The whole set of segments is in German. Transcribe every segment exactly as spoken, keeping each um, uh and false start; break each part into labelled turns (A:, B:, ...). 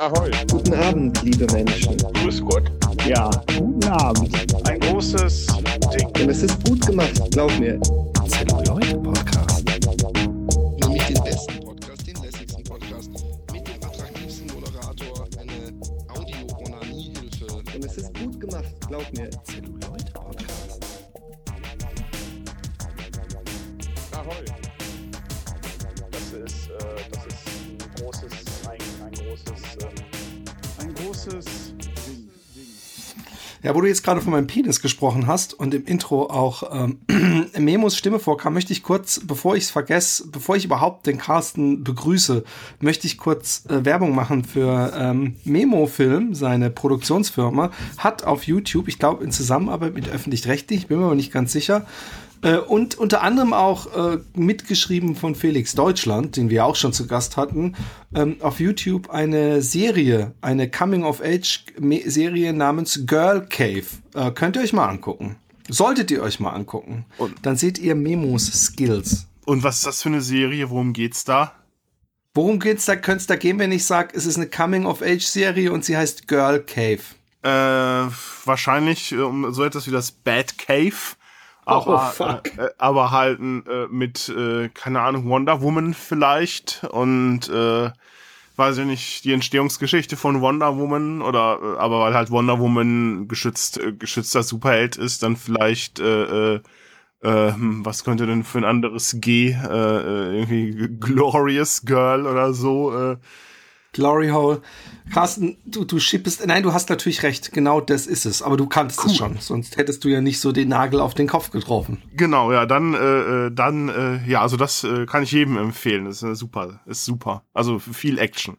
A: Ahoi.
B: Guten Abend, liebe Menschen.
A: Grüß Gott.
C: Ja, guten Abend.
A: Ein großes Ding.
B: Und es ist gut gemacht, glaub mir.
D: Zelluloid-Podcast.
E: Nämlich den besten Podcast, den lässigsten Podcast, mit dem attraktivsten Moderator, eine Audio-Onanie-Hilfe.
B: Und es ist gut gemacht, glaub mir.
D: Zelluloid-Podcast.
A: Ahoi. Das ist, äh, das ist ein großes, ein, ein großes, ähm, ein großes Ding.
F: Ja, wo du jetzt gerade von meinem Penis gesprochen hast und im Intro auch ähm, Memos Stimme vorkam, möchte ich kurz, bevor ich es vergesse, bevor ich überhaupt den Carsten begrüße, möchte ich kurz äh, Werbung machen für ähm, Memo Film, seine Produktionsfirma, hat auf YouTube, ich glaube in Zusammenarbeit mit Öffentlich-Rechtlich, ich bin mir aber nicht ganz sicher, äh, und unter anderem auch äh, mitgeschrieben von Felix Deutschland, den wir auch schon zu Gast hatten, ähm, auf YouTube eine Serie, eine Coming-of-Age-Serie namens Girl Cave. Äh, könnt ihr euch mal angucken. Solltet ihr euch mal angucken.
G: Und?
F: Dann seht ihr Memos Skills.
G: Und was ist das für eine Serie? Worum geht's da?
F: Worum geht's da? Könnte es da gehen, wenn ich sage, es ist eine Coming-of-Age-Serie und sie heißt Girl Cave?
G: Äh, wahrscheinlich um so etwas wie das Bad Cave.
F: Oh,
G: Aber,
F: fuck.
G: Äh, aber halt äh, mit, äh, keine Ahnung, Wonder Woman vielleicht und, äh, weiß ich nicht, die Entstehungsgeschichte von Wonder Woman oder, äh, aber weil halt Wonder Woman geschützt, äh, geschützter Superheld ist, dann vielleicht, äh, äh, äh, was könnte denn für ein anderes G, äh, äh, irgendwie Glorious Girl oder so, äh,
F: Glory Hole. Carsten, du, du schippest, nein, du hast natürlich recht, genau das ist es, aber du kanntest
G: Cool.
F: es schon, sonst hättest du ja nicht so den Nagel auf den Kopf getroffen.
G: Genau, ja, dann, äh, äh, dann, äh, ja, also das äh, kann ich jedem empfehlen. Das ist äh, super, ist super. Also viel Action.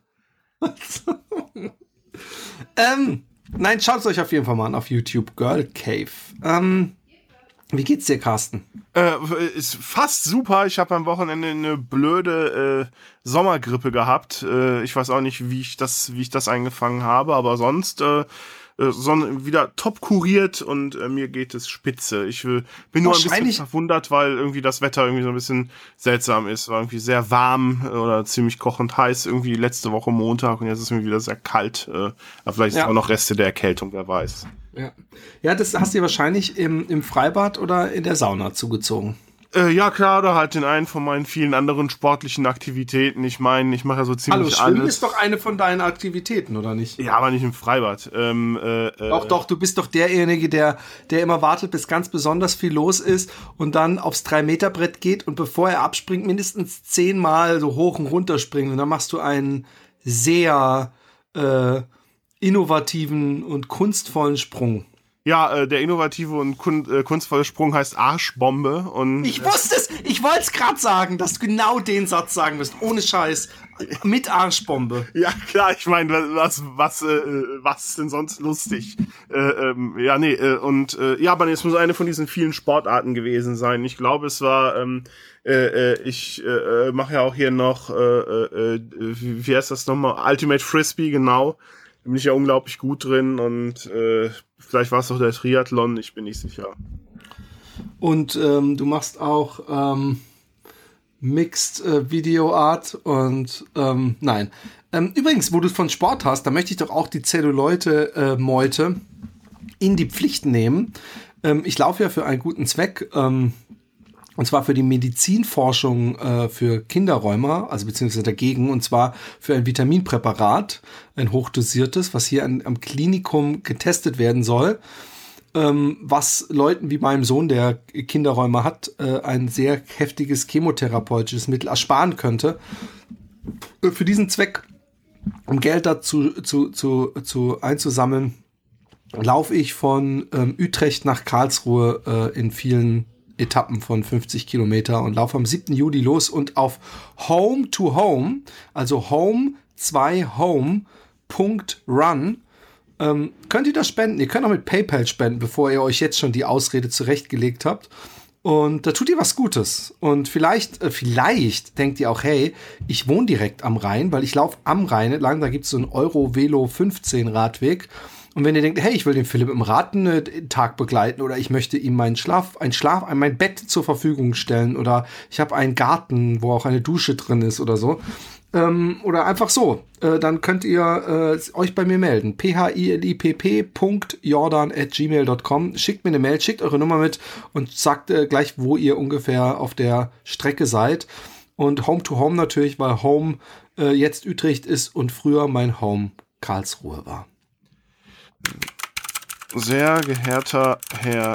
F: ähm, nein, schaut es euch auf jeden Fall mal an auf YouTube, Girl Cave. Ähm, wie geht's dir, Carsten?
G: Äh, ist fast super. Ich habe am Wochenende eine blöde äh, Sommergrippe gehabt. Äh, ich weiß auch nicht, wie ich das, wie ich das eingefangen habe, aber sonst äh, äh, son- wieder top kuriert und äh, mir geht es spitze. Ich äh, bin nur ein bisschen
F: Wahrscheinlich-
G: verwundert, weil irgendwie das Wetter irgendwie so ein bisschen seltsam ist. War irgendwie sehr warm äh, oder ziemlich kochend heiß irgendwie letzte Woche Montag und jetzt ist es mir wieder sehr kalt. Äh, aber vielleicht
F: Ja.
G: ist auch noch Reste der Erkältung, wer weiß.
F: Ja, ja, das hast du dir wahrscheinlich im, im Freibad oder in der Sauna zugezogen.
G: Äh, ja, klar, oder halt in einen von meinen vielen anderen sportlichen Aktivitäten. Ich meine, ich mache ja so
F: Hallo,
G: ziemlich
F: Schwimmen
G: alles.
F: ist doch eine von deinen Aktivitäten, oder nicht?
G: Ja, aber nicht im Freibad. Ähm, äh, äh,
F: Doch, doch, du bist doch derjenige, der, der immer wartet, bis ganz besonders viel los ist und dann aufs drei Meter Brett geht und bevor er abspringt, mindestens zehnmal so hoch und runter springt. Und dann machst du einen sehr äh, innovativen und kunstvollen Sprung.
G: Ja, äh, der innovative und kun- äh, kunstvolle Sprung heißt Arschbombe. Und
F: Ich wusste es! Ich wollte es gerade sagen, dass du genau den Satz sagen wirst. Ohne Scheiß. Mit Arschbombe.
G: ja, klar, ich meine, was, was, äh, was ist denn sonst lustig? Äh, ähm, ja, nee, äh, und äh, ja, aber es muss eine von diesen vielen Sportarten gewesen sein. Ich glaube, es war, ähm, äh, äh, ich äh, mache ja auch hier noch, äh, äh, wie, wie heißt das nochmal? Ultimate Frisbee, genau. Da bin ich ja unglaublich gut drin und äh, vielleicht war es doch der Triathlon, ich bin nicht sicher.
F: Und ähm, du machst auch ähm, Mixed äh, Video Art und ähm, nein. Ähm, übrigens, wo du von Sport hast, da möchte ich doch auch die Zelluleute-Meute in die Pflicht nehmen. Ähm, ich laufe ja für einen guten Zweck, ähm, und zwar für die Medizinforschung äh, für Kinderrheuma, also beziehungsweise dagegen, und zwar für ein Vitaminpräparat, ein hochdosiertes, was hier an, am Klinikum getestet werden soll, ähm, was Leuten wie meinem Sohn, der Kinderrheuma hat, äh, ein sehr heftiges chemotherapeutisches Mittel ersparen könnte. Äh, für diesen Zweck, um Geld dazu zu, zu, zu einzusammeln, laufe ich von ähm, Utrecht nach Karlsruhe äh, in vielen Etappen von fünfzig Kilometer und laufe am siebten Juli los und auf Home to Home, also Home zwei Home Punkt Run, ähm, könnt ihr das spenden. Ihr könnt auch mit PayPal spenden, bevor ihr euch jetzt schon die Ausrede zurechtgelegt habt. Und da tut ihr was Gutes. Und vielleicht, äh, vielleicht denkt ihr auch, hey, ich wohne direkt am Rhein, weil ich laufe am Rhein entlang, da gibt es so einen Euro Velo fünfzehn Radweg. Und wenn ihr denkt, hey, ich will den Philipp im Radentag begleiten oder ich möchte ihm meinen Schlaf, ein Schlaf, mein Bett zur Verfügung stellen oder ich habe einen Garten, wo auch eine Dusche drin ist oder so, ähm, oder einfach so, äh, dann könnt ihr äh, euch bei mir melden. p h i l i p p punkt jordan at gmail punkt com. Schickt mir eine Mail, schickt eure Nummer mit und sagt äh, gleich, wo ihr ungefähr auf der Strecke seid. Und Home to Home natürlich, weil Home äh, jetzt Utrecht ist und früher mein Home Karlsruhe war.
G: Sehr geehrter Herr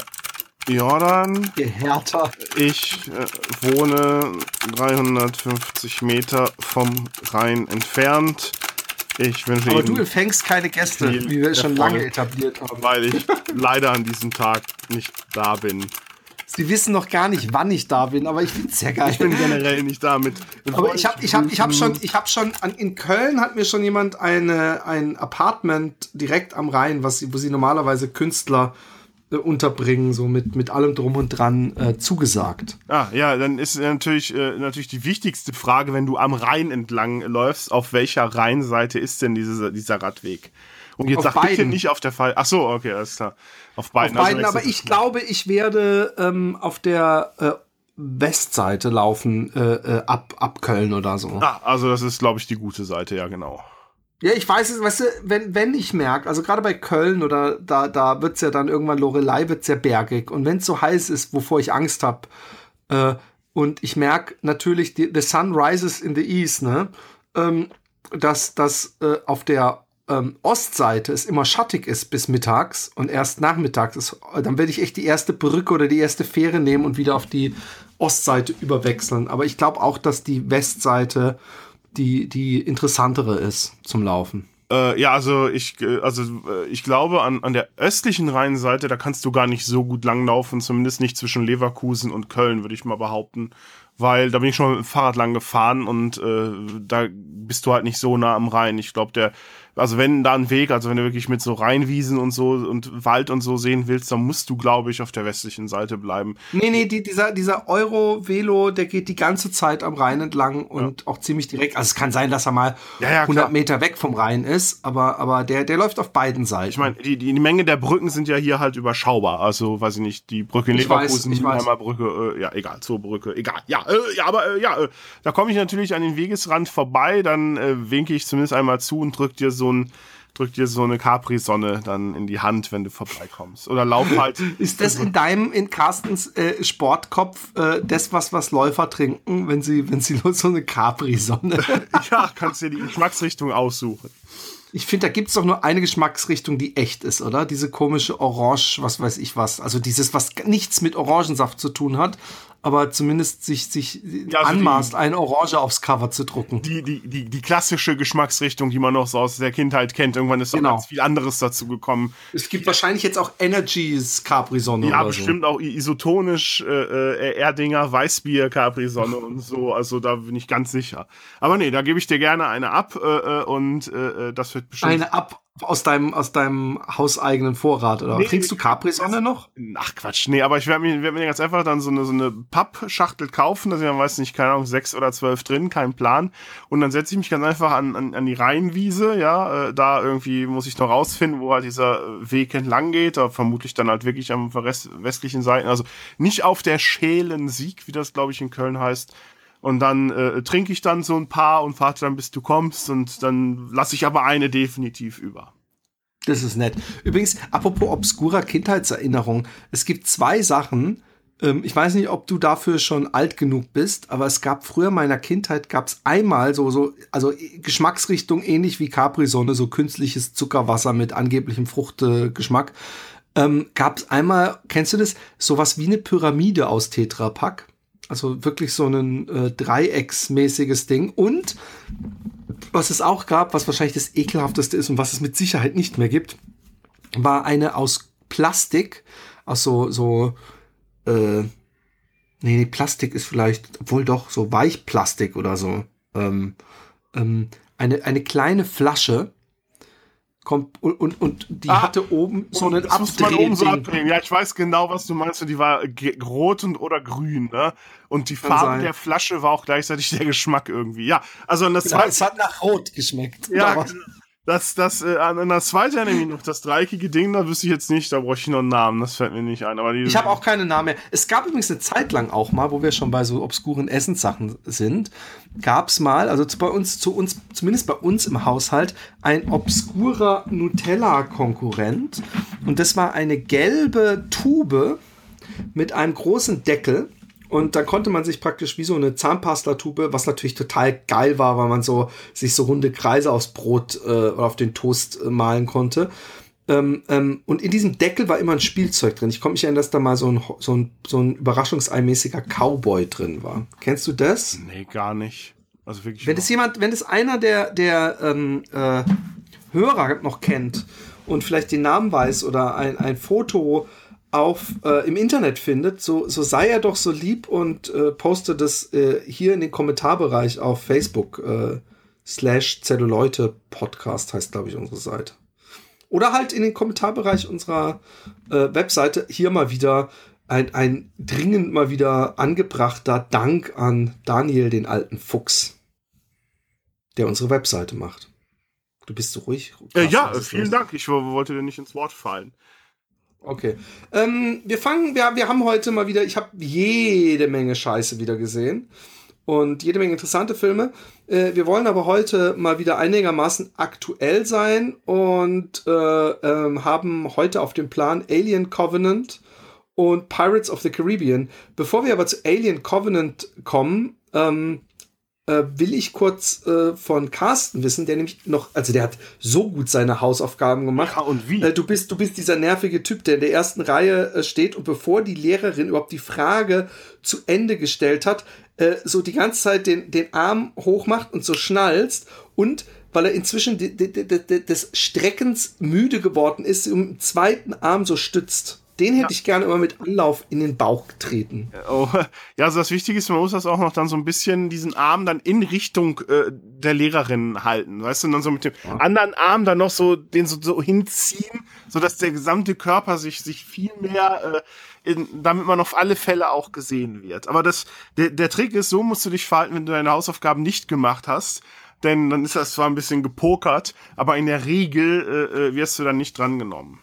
G: Jordan,
F: Gehärter.
G: ich äh, wohne dreihundertfünfzig Meter vom Rhein entfernt. Ich wünsche
F: Aber
G: Ihnen
F: du empfängst keine Gäste,
G: viel
F: wie wir es schon
G: Erfolg,
F: lange etabliert haben.
G: weil ich leider an diesem Tag nicht da bin.
F: Sie wissen noch gar nicht, wann ich da bin, aber ich find's sehr geil.
G: Ich bin generell nicht da mit.
F: Aber ich habe ich hab, ich hab schon, ich hab schon an, in Köln hat mir schon jemand eine, ein Apartment direkt am Rhein, was sie, wo sie normalerweise Künstler äh, unterbringen, so mit, mit allem drum und dran äh, zugesagt.
G: Ah, ja, dann ist natürlich, äh, natürlich die wichtigste Frage, wenn du am Rhein entlang läufst, auf welcher Rheinseite ist denn diese, dieser Radweg? Und jetzt
F: Auf
G: sag
F: beiden.
G: bitte nicht auf der Fall. Ach so, okay, alles klar. Auf beiden.
F: Auf beiden,
G: also
F: aber ich glaube, ich werde ähm, auf der äh, Westseite laufen, äh, äh, ab, ab Köln oder so.
G: Ah, also das ist, glaube ich, die gute Seite, ja, genau.
F: Ja, ich weiß es, weißt du, wenn, wenn ich merke, also gerade bei Köln oder da, da wird's ja dann irgendwann Loreley, wird's ja bergig. Und wenn es so heiß ist, wovor ich Angst habe, äh, und ich merke natürlich, die, the sun rises in the east, ne, ähm, dass das äh, auf der ähm, Ostseite es immer schattig ist bis mittags und erst nachmittags ist, dann werde ich echt die erste Brücke oder die erste Fähre nehmen und wieder auf die Ostseite überwechseln. Aber ich glaube auch, dass die Westseite die, die interessantere ist zum Laufen.
G: Äh, ja, also ich, also äh, ich glaube, an, an der östlichen Rheinseite, da kannst du gar nicht so gut langlaufen, zumindest nicht zwischen Leverkusen und Köln, würde ich mal behaupten. Weil da bin ich schon mit dem Fahrrad lang gefahren und äh, da bist du halt nicht so nah am Rhein. Ich glaube, der, also wenn da ein Weg, also wenn du wirklich mit so Rheinwiesen und so und Wald und so sehen willst, dann musst du, glaube ich, auf der westlichen Seite bleiben.
F: Nee, nee, die, dieser, dieser Euro-Velo, der geht die ganze Zeit am Rhein entlang und ja. auch ziemlich direkt. Also es kann sein, dass er mal
G: ja, ja,
F: hundert
G: klar.
F: Meter weg vom Rhein ist, aber, aber der, der läuft auf beiden Seiten.
G: Ich meine, die, die, die Menge der Brücken sind ja hier halt überschaubar. Also, weiß ich nicht, die Brücke in
F: Ich
G: Leverkusen,
F: weiß,
G: die
F: ich weiß.
G: Mülheimer Brücke, äh, ja, egal, Zoobrücke, egal. Ja, äh, ja, aber äh, ja, äh, da komme ich natürlich an den Wegesrand vorbei, dann äh, winke ich zumindest einmal zu und drück dir so ein drück dir so eine Capri-Sonne dann in die Hand, wenn du vorbeikommst. Oder lauf halt.
F: Ist das in deinem, in Carstens äh, Sportkopf äh, das, was, was Läufer trinken, wenn sie, wenn sie nur so eine Capri-Sonne?
G: Ja, kannst dir die Geschmacksrichtung aussuchen.
F: Ich finde, da gibt es doch nur eine Geschmacksrichtung, die echt ist, oder? Diese komische Orange, was weiß ich was. Also dieses, was nichts mit Orangensaft zu tun hat, aber zumindest sich, sich
G: Ja, also
F: anmaßt,
G: die-
F: eine Orange aufs Cover zu drucken.
G: Die, die, die, die klassische Geschmacksrichtung, die man noch so aus der Kindheit kennt. Irgendwann ist doch
F: Genau.
G: ganz viel anderes dazu gekommen.
F: Es gibt wahrscheinlich jetzt auch Energies Capri-Sonne
G: Ja,
F: oder
G: bestimmt auch isotonisch äh, äh, Erdinger Weißbier Capri-Sonne und so. Also da bin ich ganz sicher. Aber nee, da gebe ich dir gerne eine ab äh, äh, und äh, das wird
F: so.
G: bestimmt...
F: Eine ab aus deinem, aus deinem hauseigenen Vorrat, oder?
G: Nee,
F: Trinkst du Capri-Sonne noch?
G: Ach Quatsch, nee, aber ich werde mir, werd mir ganz einfach dann so eine, so eine Pappschachtel kaufen, da sind dann, weiß nicht, keine Ahnung, sechs oder zwölf drin, kein Plan. Und dann setze ich mich ganz einfach an, an, an die Rheinwiese, ja, äh, da irgendwie muss ich noch rausfinden, wo halt dieser Weg entlang geht, da vermutlich dann halt wirklich am rest- westlichen Seiten, also nicht auf der Schälen Sieg, wie das, glaube ich, in Köln heißt. Und dann äh, trinke ich dann so ein paar und warte dann, bis du kommst und dann lasse ich aber eine definitiv über.
F: Das ist nett. Übrigens, apropos obskurer Kindheitserinnerung, es gibt zwei Sachen, ähm, ich weiß nicht, ob du dafür schon alt genug bist, aber es gab früher in meiner Kindheit, gab es einmal so, so, also Geschmacksrichtung ähnlich wie Capri-Sonne, so künstliches Zuckerwasser mit angeblichem Fruchtgeschmack, ähm, gab es einmal, kennst du das, sowas wie eine Pyramide aus Tetra Pak? Also wirklich so ein äh, dreiecksmäßiges Ding. Und was es auch gab, was wahrscheinlich das ekelhafteste ist und was es mit Sicherheit nicht mehr gibt, war eine aus Plastik, aus so, so, äh, nee, nee, Plastik ist vielleicht, obwohl doch, so Weichplastik oder so. Ähm, ähm, eine, eine kleine Flasche, kommt und, und, und die
G: Ah,
F: hatte oben so einen
G: Das muss man oben so
F: Abdrehding.
G: abdrehen. Ja, ich weiß genau, was du meinst. Und die war ge- rot und oder grün, ne? Und die
F: Kann
G: Farbe
F: sein.
G: der Flasche war auch gleichzeitig der Geschmack irgendwie. Ja, also und das
F: Genau,
G: zweite,
F: es hat nach Rot geschmeckt.
G: ja,
F: Aber-
G: Das, das, äh, an, an das zweite nämlich noch, das dreieckige Ding, da wüsste ich jetzt nicht, da bräuchte ich noch einen Namen, das fällt mir nicht ein. Aber die,
F: ich habe auch keine Namen mehr. Es gab übrigens eine Zeit lang auch mal, wo wir schon bei so obskuren Essenssachen sind, gab es mal, also zu, bei uns, zu uns, zumindest bei uns im Haushalt, ein obskurer Nutella-Konkurrent. Und das war eine gelbe Tube mit einem großen Deckel. Und dann konnte man sich praktisch wie so eine Zahnpastatube, was natürlich total geil war, weil man so sich so runde Kreise aufs Brot äh, oder auf den Toast äh, malen konnte. Ähm, ähm, und in diesem Deckel war immer ein Spielzeug drin. Ich konnte mich erinnern, dass da mal so ein, so ein, so ein überraschungseimäßiger Cowboy drin war. Kennst du das?
G: Nee, gar nicht. Also wirklich.
F: Wenn das jemand, wenn das einer der, der ähm, äh, Hörer noch kennt und vielleicht den Namen weiß oder ein, ein Foto auf äh, im Internet findet, so, so sei er doch so lieb und äh, poste das äh, hier in den Kommentarbereich auf Facebook äh, slash Zelluleute Podcast heißt, glaube ich, unsere Seite. Oder halt in den Kommentarbereich unserer äh, Webseite hier mal wieder ein, ein dringend mal wieder angebrachter Dank an Daniel, den alten Fuchs, der unsere Webseite macht. Du bist so ruhig.
G: Äh, ja, vielen Dank. Ich wollte dir nicht ins Wort fallen.
F: Okay. Ähm, wir fangen, wir, wir haben heute mal wieder, ich habe jede Menge Scheiße wieder gesehen und jede Menge interessante Filme. Äh, wir wollen aber heute mal wieder einigermaßen aktuell sein und äh, ähm, haben heute auf dem Plan Alien Covenant und Pirates of the Caribbean. Bevor wir aber zu Alien Covenant kommen, ähm, äh, will ich kurz äh, von Carsten wissen, der nämlich noch, also der hat so gut seine Hausaufgaben gemacht.
G: Ja, und wie?
F: Äh, du bist, du bist dieser nervige Typ, der in der ersten Reihe äh, steht und bevor die Lehrerin überhaupt die Frage zu Ende gestellt hat, äh, so die ganze Zeit den, den Arm hochmacht und so schnalzt und weil er inzwischen de, de, de, de, des Streckens müde geworden ist, um den zweiten Arm so stützt. Den hätte ja. ich gerne immer mit Anlauf in den Bauch getreten.
G: Oh, ja, also das Wichtige ist, man muss das auch noch dann so ein bisschen, diesen Arm dann in Richtung äh, der Lehrerin halten, weißt du, und dann so mit dem ja. anderen Arm dann noch so, den so, so hinziehen, sodass der gesamte Körper sich, sich viel mehr, äh, in, damit man auf alle Fälle auch gesehen wird. Aber das, der, der Trick ist, so musst du dich verhalten, wenn du deine Hausaufgaben nicht gemacht hast, denn dann ist das zwar ein bisschen gepokert, aber in der Regel äh, wirst du dann nicht drangenommen.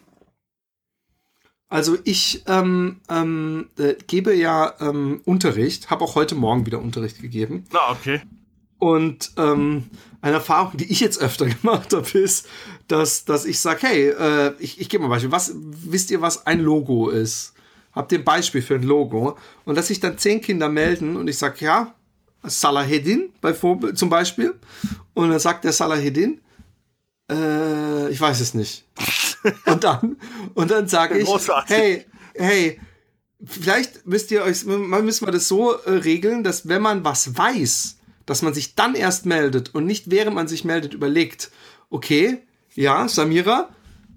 F: Also ich ähm, ähm, äh, gebe ja ähm, Unterricht, habe auch heute Morgen wieder Unterricht gegeben.
G: Na, okay.
F: Und ähm, eine Erfahrung, die ich jetzt öfter gemacht habe, ist, dass, dass ich sage, hey, äh, ich, ich gebe mal ein Beispiel, was, wisst ihr, was ein Logo ist? Habt ihr ein Beispiel für ein Logo? Und dass sich dann zehn Kinder melden und ich sage, ja, Salaheddin bei Vorbild, zum Beispiel. Und dann sagt der Salaheddin, äh, ich weiß es nicht. Und dann, und dann sage ich,
G: Großartig.
F: hey, hey, vielleicht müsst ihr euch, man müssen wir das so äh, regeln, dass wenn man was weiß, dass man sich dann erst meldet und nicht während man sich meldet überlegt, okay, ja, Samira,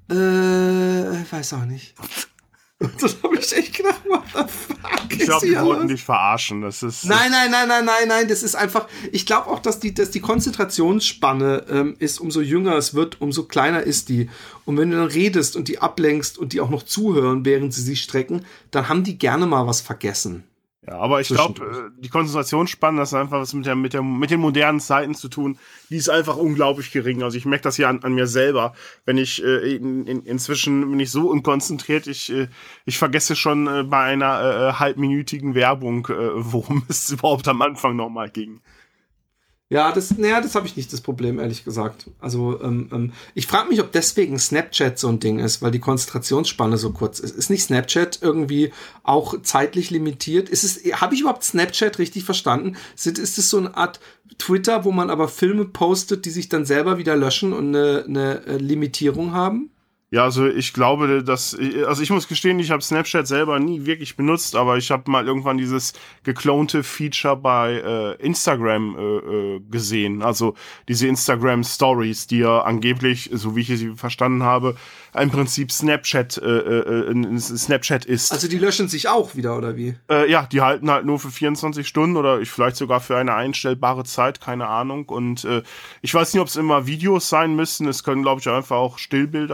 F: äh, ich weiß auch nicht. Und dann habe ich echt gedacht, what the fuck
G: Ich glaube,
F: ist
G: die
F: hier
G: wollten
F: los?
G: dich verarschen. Das ist.
F: Nein, nein, nein, nein, nein, nein, das ist einfach, ich glaube auch, dass die, dass die Konzentrationsspanne ähm, ist, umso jünger es wird, umso kleiner ist die. Und wenn du dann redest und die ablenkst und die auch noch zuhören, während sie sich strecken, dann haben die gerne mal was vergessen.
G: Ja, aber ich glaube, die Konzentrationsspanne, das hat einfach was mit, der, mit, der, mit den modernen Zeiten zu tun. Die ist einfach unglaublich gering. Also ich merke das ja an, an mir selber. Wenn ich äh, in, in, inzwischen bin ich so unkonzentriert, ich, äh, ich vergesse schon äh, bei einer äh, halbminütigen Werbung, äh, worum es überhaupt am Anfang nochmal ging.
F: Ja, das, naja, das habe ich nicht das Problem, ehrlich gesagt. Also, ähm, ähm, ich frage mich, ob deswegen Snapchat so ein Ding ist, weil die Konzentrationsspanne so kurz ist. Ist nicht Snapchat irgendwie auch zeitlich limitiert? Ist es, habe ich überhaupt Snapchat richtig verstanden? Ist, ist es so eine Art Twitter, wo man aber Filme postet, die sich dann selber wieder löschen und eine, eine Limitierung haben?
G: Ja, also ich glaube, dass, also ich muss gestehen, ich habe Snapchat selber nie wirklich benutzt, aber ich habe mal irgendwann dieses geklonte Feature bei äh, Instagram äh, gesehen. Also diese Instagram Stories, die ja angeblich, so wie ich sie verstanden habe, im Prinzip Snapchat, äh, äh, Snapchat ist.
F: Also die löschen sich auch wieder, oder wie?
G: Äh, ja, die halten halt nur für vierundzwanzig Stunden oder ich vielleicht sogar für eine einstellbare Zeit, keine Ahnung. Und äh, ich weiß nicht, ob es immer Videos sein müssen. Es können, glaube ich, einfach auch Stillbilder sein. Also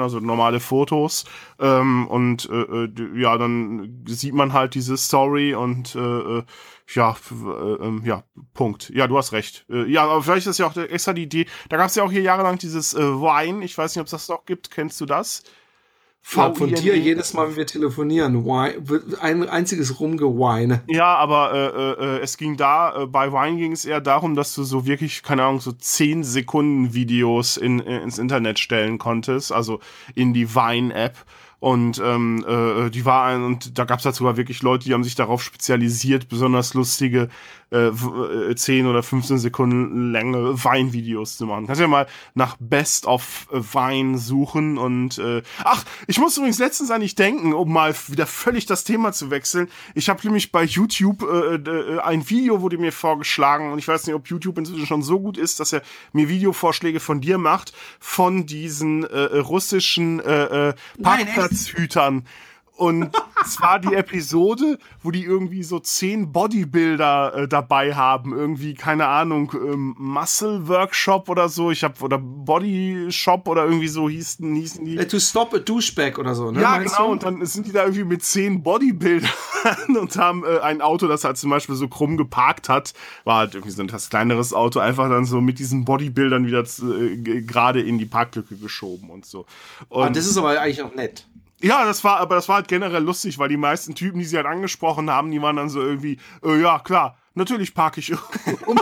G: also normale Fotos. Ähm, und äh, ja, dann sieht man halt diese Story und äh, ja, äh, ja, Punkt. Ja, du hast recht. Äh, ja, aber vielleicht ist ja auch extra die Idee. Da gab es ja auch hier jahrelang dieses äh, Vine. Ich weiß nicht, ob es das noch gibt. Kennst du das?
F: Ja, von dir jedes Mal, wenn wir telefonieren, ein einziges Rumgeweine.
G: Ja, aber äh, äh, es ging da, äh, bei Vine ging es eher darum, dass du so wirklich, keine Ahnung, so zehn Sekunden Videos in, äh, ins Internet stellen konntest, also in die Vine-App. Und ähm, äh, die war ein, und da gab es halt sogar wirklich Leute, die haben sich darauf spezialisiert, besonders lustige äh, zehn oder fünfzehn Sekunden lange Vine-Videos zu machen. Kannst ja mal nach Best of Vine suchen und äh, ach, ich muss übrigens letztens an dich denken, um mal wieder völlig das Thema zu wechseln. Ich habe nämlich bei YouTube äh, äh, ein Video wurde mir vorgeschlagen und ich weiß nicht, ob YouTube inzwischen schon so gut ist, dass er mir Videovorschläge von dir macht, von diesen äh, russischen äh, äh, Parkplatzhütern. Und es war die Episode, wo die irgendwie so zehn Bodybuilder äh, dabei haben. Irgendwie, keine Ahnung, ähm, Muscle Workshop oder so. Ich hab, oder Body Shop oder irgendwie so hießen, hießen die.
F: To stop a douchebag oder so, ne?
G: Ja, genau. Du? Und dann sind die da irgendwie mit zehn Bodybuildern und haben äh, ein Auto, das halt zum Beispiel so krumm geparkt hat. War halt irgendwie so ein etwas kleineres Auto, einfach dann so mit diesen Bodybuildern wieder äh, gerade in die Parklücke geschoben und so. Und
F: ah, das ist aber eigentlich auch nett.
G: Ja, das war, aber das war halt generell lustig, weil die meisten Typen, die sie halt angesprochen haben, die waren dann so irgendwie, äh, ja, klar, natürlich parke ich um.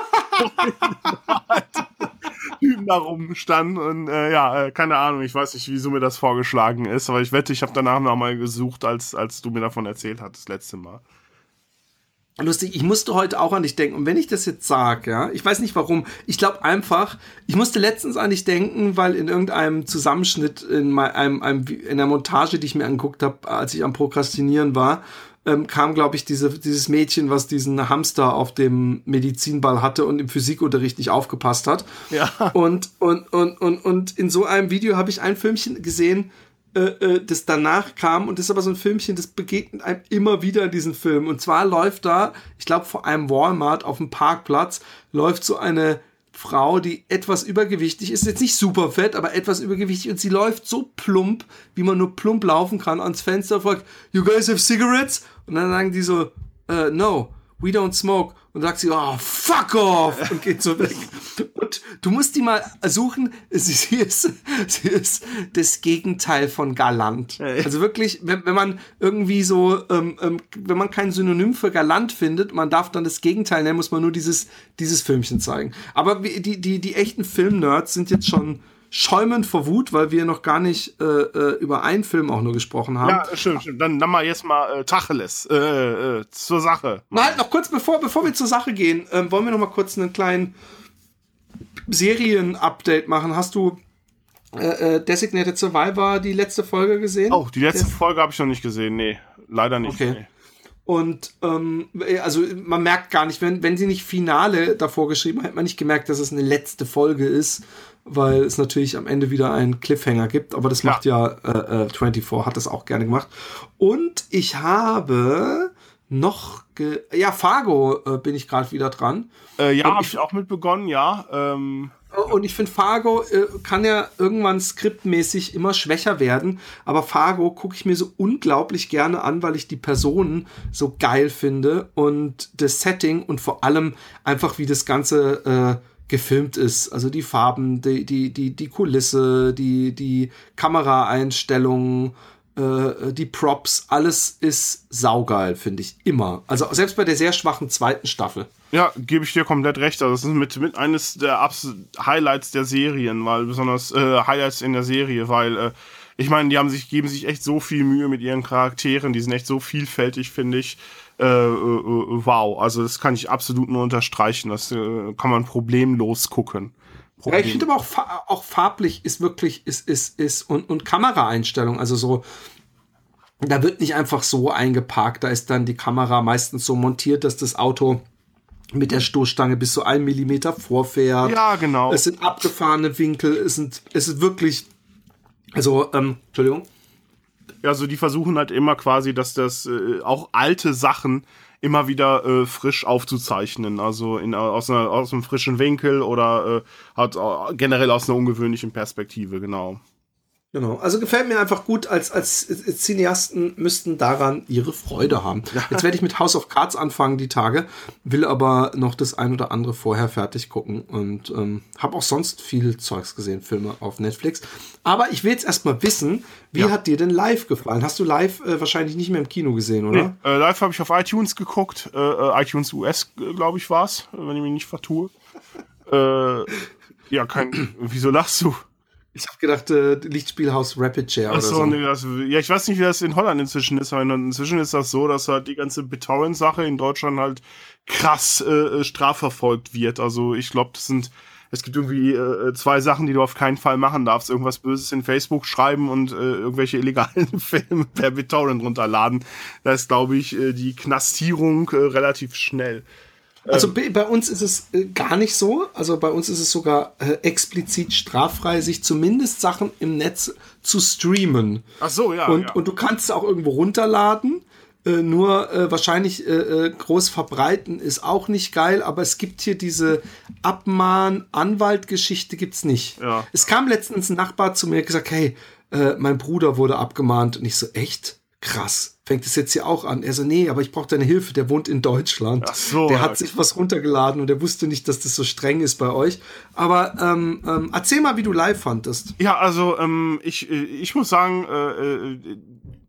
G: Typen da rumstanden und äh, ja, äh, keine Ahnung, ich weiß nicht, wieso mir das vorgeschlagen ist, aber ich wette, ich habe danach noch mal gesucht, als, als du mir davon erzählt hast, das letzte Mal.
F: Lustig, ich musste heute auch an dich denken. Und wenn ich das jetzt sage, ja, ich weiß nicht warum, ich glaube einfach, ich musste letztens an dich denken, weil in irgendeinem Zusammenschnitt, in einem, einem, in der Montage, die ich mir angeguckt habe, als ich am Prokrastinieren war, ähm, kam, glaube ich, diese, dieses Mädchen, was diesen Hamster auf dem Medizinball hatte und im Physikunterricht nicht aufgepasst hat.
G: Ja.
F: Und, und, und, und, und in so einem Video habe ich ein Filmchen gesehen, das danach kam, und das ist aber so ein Filmchen, das begegnet einem immer wieder in diesen Film. Und zwar läuft da, ich glaube vor einem Walmart auf dem Parkplatz, läuft so eine Frau, die etwas übergewichtig ist, jetzt nicht super fett, aber etwas übergewichtig, und sie läuft so plump, wie man nur plump laufen kann, ans Fenster, fragt, you guys have cigarettes? Und dann sagen die so, uh, no, we don't smoke. Und sagt sie, oh, fuck off! Und geht so weg. Und du musst die mal suchen, sie ist, sie ist das Gegenteil von galant. Also wirklich, wenn, wenn man irgendwie so, ähm, ähm, wenn man kein Synonym für galant findet, man darf dann das Gegenteil nennen, muss man nur dieses, dieses Filmchen zeigen. Aber die, die, die echten Film-Nerds sind jetzt schon schäumend vor Wut, weil wir noch gar nicht äh, über einen Film auch nur gesprochen haben.
G: Ja, stimmt, stimmt. Dann, dann mal jetzt mal äh, Tacheles äh, äh, zur Sache.
F: Na, halt noch kurz, bevor, bevor wir zur Sache gehen, ähm, wollen wir noch mal kurz einen kleinen Serien-Update machen. Hast du äh, äh, Designated Survivor die letzte Folge gesehen?
G: Oh, die letzte
F: Des-
G: Folge habe ich noch nicht gesehen. Nee, leider nicht.
F: Okay.
G: Nee.
F: Und ähm, also man merkt gar nicht, wenn, wenn sie nicht Finale davor geschrieben, hat man nicht gemerkt, dass es eine letzte Folge ist, weil es natürlich am Ende wieder einen Cliffhanger gibt, aber das
G: Ja.
F: macht ja äh, äh, vierundzwanzig, hat das auch gerne gemacht. Und ich habe noch, ge- ja, Fargo äh, bin ich gerade wieder dran.
G: Äh, ja,
F: Und
G: habe
F: ich-
G: ich auch mitbegonnen, ja. Ähm,
F: Und ich finde, Fargo äh, kann ja irgendwann skriptmäßig immer schwächer werden, aber Fargo gucke ich mir so unglaublich gerne an, weil ich die Personen so geil finde und das Setting und vor allem einfach, wie das Ganze äh, gefilmt ist. Also die Farben, die, die, die, die Kulisse, die, die Kameraeinstellungen, äh, die Props, alles ist saugeil, finde ich, immer. Also selbst bei der sehr schwachen zweiten Staffel.
G: ja, gebe ich dir komplett recht. Also das ist mit, mit eines der Abs- Highlights der Serien, weil besonders äh, Highlights in der Serie, weil äh, ich meine, die haben sich, geben sich echt so viel Mühe mit ihren Charakteren, die sind echt so vielfältig, finde ich. Äh, äh, äh, wow, also das kann ich absolut nur unterstreichen. Das äh, kann man problemlos gucken.
F: Ja, ich finde aber auch, fa- auch farblich ist wirklich, ist, ist, ist, und, und Kameraeinstellung, also so, da wird nicht einfach so eingeparkt, da ist dann die Kamera meistens so montiert, dass das Auto mit der Stoßstange bis zu einem Millimeter vorfährt.
G: Ja, genau.
F: Es sind abgefahrene Winkel, es sind, es ist wirklich, also, ähm, Entschuldigung.
G: Also die versuchen halt immer quasi, dass das äh, auch alte Sachen immer wieder äh, frisch aufzuzeichnen. Also in, aus, einer, aus einem frischen Winkel oder äh, halt äh, generell aus einer ungewöhnlichen Perspektive, genau.
F: Genau, also gefällt mir einfach gut, als, als Cineasten müssten daran ihre Freude haben. Jetzt werde ich mit House of Cards anfangen die Tage, will aber noch das ein oder andere vorher fertig gucken und ähm, habe auch sonst viel Zeugs gesehen, Filme auf Netflix. Aber ich will jetzt erstmal wissen, wie ja. hat dir denn Live gefallen? Hast du Live äh, wahrscheinlich nicht mehr im Kino gesehen, oder?
G: Nee, äh, Live habe ich auf iTunes geguckt, äh, iTunes U S, glaube ich, war es, wenn ich mich nicht vertue. äh, ja, kein, wieso lachst du?
F: Ich habe gedacht, äh, Lichtspielhaus Rapid Share oder
G: so.
F: so.
G: Nee, das, ja, ich weiß nicht, wie das in Holland inzwischen ist, aber inzwischen ist das so, dass halt die ganze BitTorrent-Sache in Deutschland halt krass äh, strafverfolgt wird. Also ich glaube, das sind, es gibt irgendwie äh, zwei Sachen, die du auf keinen Fall machen darfst. Irgendwas Böses in Facebook schreiben und äh, irgendwelche illegalen Filme per BitTorrent runterladen. Da ist, glaube ich, äh, die Knastierung äh, relativ schnell.
F: Also bei, bei uns ist es äh, gar nicht so. Also bei uns ist es sogar äh, explizit straffrei, sich zumindest Sachen im Netz zu streamen.
G: Ach so, ja.
F: Und,
G: ja.
F: und du kannst es auch irgendwo runterladen. Äh, nur äh, wahrscheinlich äh, groß verbreiten ist auch nicht geil. Aber es gibt hier diese Abmahn-Anwalt-Geschichte gibt's nicht.
G: Ja.
F: Es kam letztens ein Nachbar zu mir und gesagt, hey, äh, mein Bruder wurde abgemahnt. Und ich so, echt? Krass, fängt es jetzt hier auch an? Er so, nee, aber ich brauche deine Hilfe, der wohnt in Deutschland.
G: Ach so,
F: der
G: ja.
F: hat sich was runtergeladen und der wusste nicht, dass das so streng ist bei euch. Aber ähm, ähm, erzähl mal, wie du Live fandest.
G: Ja, also ähm, ich, ich muss sagen, äh, äh,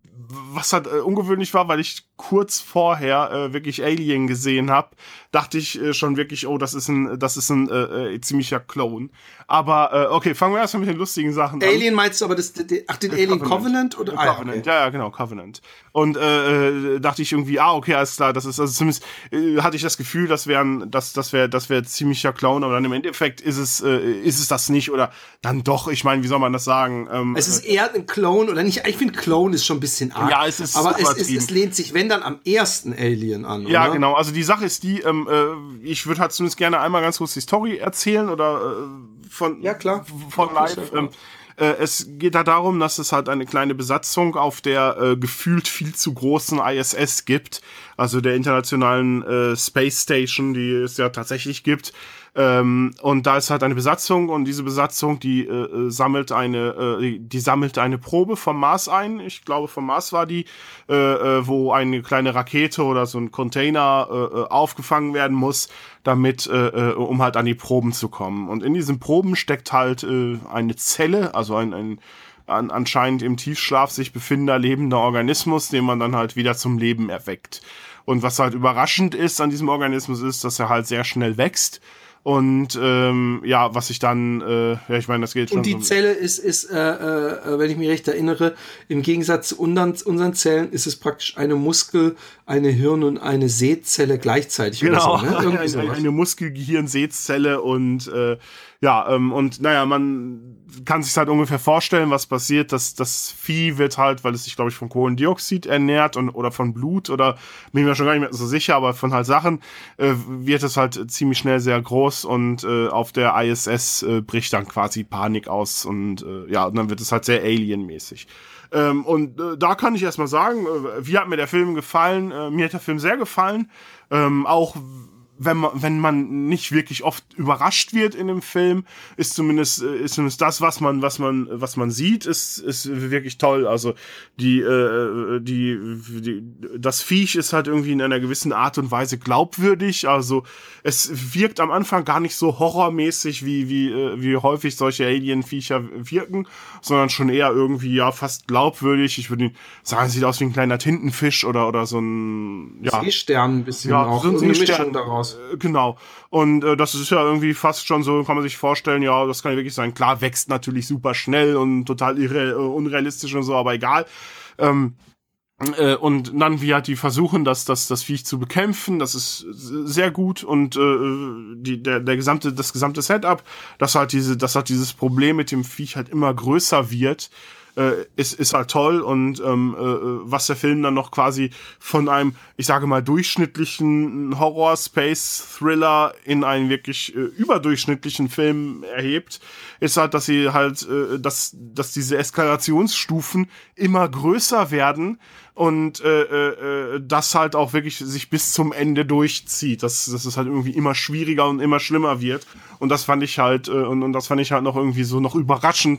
G: was halt äh, ungewöhnlich war, weil ich kurz vorher äh, wirklich Alien gesehen habe, dachte ich äh, schon wirklich, oh, das ist ein, das ist ein äh, äh, ziemlicher Clone. Aber äh, okay, fangen wir erstmal mit den lustigen Sachen
F: Alien
G: an.
F: Alien meinst du aber das, die, ach, den Alien Covenant, Covenant oder?
G: Ah, ja, Covenant, okay. ja, ja, genau, Covenant. Und äh, äh, dachte ich irgendwie, ah, okay, alles klar, das ist, also zumindest äh, hatte ich das Gefühl, das wäre, das, das wäre, das wäre ziemlicher Clown, aber dann im Endeffekt ist es, äh, ist es das nicht oder dann doch. Ich meine, wie soll man das sagen? Ähm,
F: es ist eher ein Clone oder nicht? Ich finde, Clone ist schon ein bisschen arg.
G: Ja, es ist
F: aber es, es, es lehnt sich, wenn dann, am ersten Alien an.
G: Ja,
F: oder?
G: Genau. Also die Sache ist die, ähm, äh, ich würde halt zumindest gerne einmal ganz kurz die Story erzählen oder äh, von,
F: ja, klar.
G: von Live. Ähm, äh, es geht da darum, dass es halt eine kleine Besatzung auf der äh, gefühlt viel zu großen I S S gibt, also der internationalen äh, Space Station, die es ja tatsächlich gibt. Ähm, und da ist halt eine Besatzung und diese Besatzung, die äh, sammelt eine, äh, die sammelt eine Probe vom Mars ein. Ich glaube, vom Mars war die, äh, äh, wo eine kleine Rakete oder so ein Container äh, aufgefangen werden muss, damit, äh, um halt an die Proben zu kommen. Und in diesen Proben steckt halt äh, eine Zelle, also ein, ein an, anscheinend im Tiefschlaf sich befindender lebender Organismus, den man dann halt wieder zum Leben erweckt. Und was halt überraschend ist an diesem Organismus ist, dass er halt sehr schnell wächst. Und ähm, ja, was ich dann, äh, ja, ich meine, das geht schon.
F: Und die
G: so
F: Zelle ist, ist äh, äh, wenn ich mich recht erinnere, im Gegensatz zu unseren, unseren Zellen ist es praktisch eine Muskel-, eine Hirn- und eine Sehzelle gleichzeitig.
G: Genau,
F: oder so, ne? Irgendwie
G: eine, eine Muskel-Gehirn-Sehzelle und äh, ja, ähm, und naja, man kann sich halt ungefähr vorstellen, was passiert. Das, das Vieh wird halt, weil es sich, glaube ich, von Kohlendioxid ernährt und oder von Blut oder bin ich mir schon gar nicht mehr so sicher, aber von halt Sachen äh, wird es halt ziemlich schnell sehr groß und äh, auf der I S S äh, bricht dann quasi Panik aus und äh, ja, und dann wird es halt sehr Alien-mäßig. Ähm, und äh, da kann ich erstmal sagen, äh, wie hat mir der Film gefallen? Äh, mir hat der Film sehr gefallen, ähm, auch wenn man, wenn man nicht wirklich oft überrascht wird in dem Film, ist zumindest, ist zumindest das, was man, was man, was man sieht, ist, ist wirklich toll. Also, die, äh, die, die, das Viech ist halt irgendwie in einer gewissen Art und Weise glaubwürdig. Also, es wirkt am Anfang gar nicht so horrormäßig, wie, wie, wie häufig solche Alien-Viecher wirken, sondern schon eher irgendwie, ja, fast glaubwürdig. Ich würde sagen, es sieht aus wie ein kleiner Tintenfisch oder, oder so ein, ja.
F: Seestern ein bisschen
G: ja,
F: auch.
G: So ein
F: eine
G: Seestern
F: Mischung daraus.
G: Genau. Und äh, das ist ja irgendwie fast schon so, kann man sich vorstellen, ja, das kann ja wirklich sein. Klar, wächst natürlich super schnell und total irre, uh, unrealistisch und so, aber egal. Ähm, äh, und dann, wie halt die versuchen, das, das, das Viech zu bekämpfen, das ist sehr gut und äh, die, der, der gesamte, das gesamte Setup, dass halt diese, dass halt dieses Problem mit dem Viech halt immer größer wird, Äh, ist, ist halt toll und ähm, äh, was der Film dann noch quasi von einem, ich sage mal, durchschnittlichen Horror-Space-Thriller in einen wirklich äh, überdurchschnittlichen Film erhebt, ist halt, dass sie halt, äh, dass, dass diese Eskalationsstufen immer größer werden und äh, äh, das halt auch wirklich sich bis zum Ende durchzieht, dass, dass es halt irgendwie immer schwieriger und immer schlimmer wird und das fand ich halt, äh, und, und das fand ich halt noch irgendwie so noch überraschend,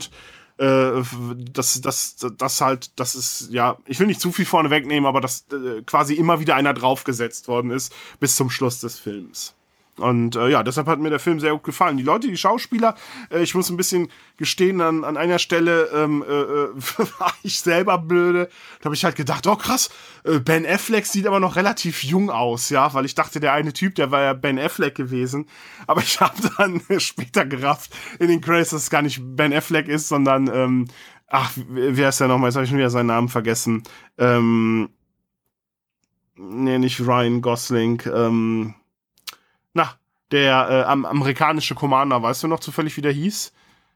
G: äh, dass das, das halt, das ist, ja, ich will nicht zu viel vorne wegnehmen, aber dass äh, quasi immer wieder einer draufgesetzt worden ist bis zum Schluss des Films. Und äh, ja, deshalb hat mir der Film sehr gut gefallen. Die Leute, die Schauspieler, äh, ich muss ein bisschen gestehen, an, an einer Stelle ähm, äh, war ich selber blöde. Da habe ich halt gedacht, oh krass, äh, Ben Affleck sieht aber noch relativ jung aus, ja, weil ich dachte, der eine Typ, der war ja Ben Affleck gewesen. Aber ich habe dann später gerafft in den Credits, dass es gar nicht Ben Affleck ist, sondern, ähm, ach, wer ist der nochmal? Jetzt habe ich schon wieder seinen Namen vergessen. Ähm, nee, nicht Ryan Gosling, ähm, Na, der äh, am, amerikanische Commander, weißt du noch zufällig, wie der hieß?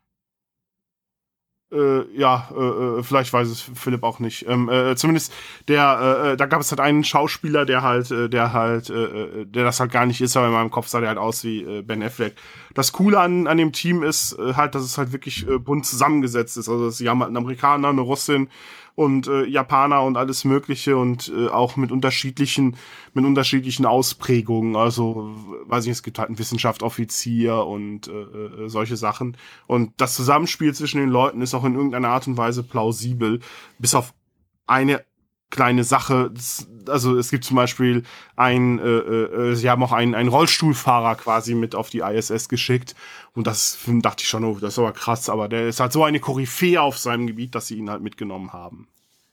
G: Äh, ja, äh, vielleicht weiß es Philipp auch nicht. Ähm, äh, zumindest der, äh, da gab es halt einen Schauspieler, der halt, äh, der halt, äh, der das halt gar nicht ist, aber in meinem Kopf sah der halt aus wie äh, Ben Affleck. Das Coole an, an dem Team ist äh, halt, dass es halt wirklich äh, bunt zusammengesetzt ist. Also sie haben halt einen Amerikaner, eine Russin und äh, Japaner und alles Mögliche und äh, auch mit unterschiedlichen mit unterschiedlichen Ausprägungen. Also, weiß ich nicht, es gibt halt einen Wissenschaftsoffizier und äh, äh, solche Sachen. Und das Zusammenspiel zwischen den Leuten ist auch in irgendeiner Art und Weise plausibel, bis auf eine kleine Sache. Also es gibt zum Beispiel ein, äh, äh, sie haben auch einen, einen Rollstuhlfahrer quasi mit auf die I S S geschickt. Und das dachte ich schon, oh, das ist aber krass. Aber der ist halt so eine Koryphäe auf seinem Gebiet, dass sie ihn halt mitgenommen haben.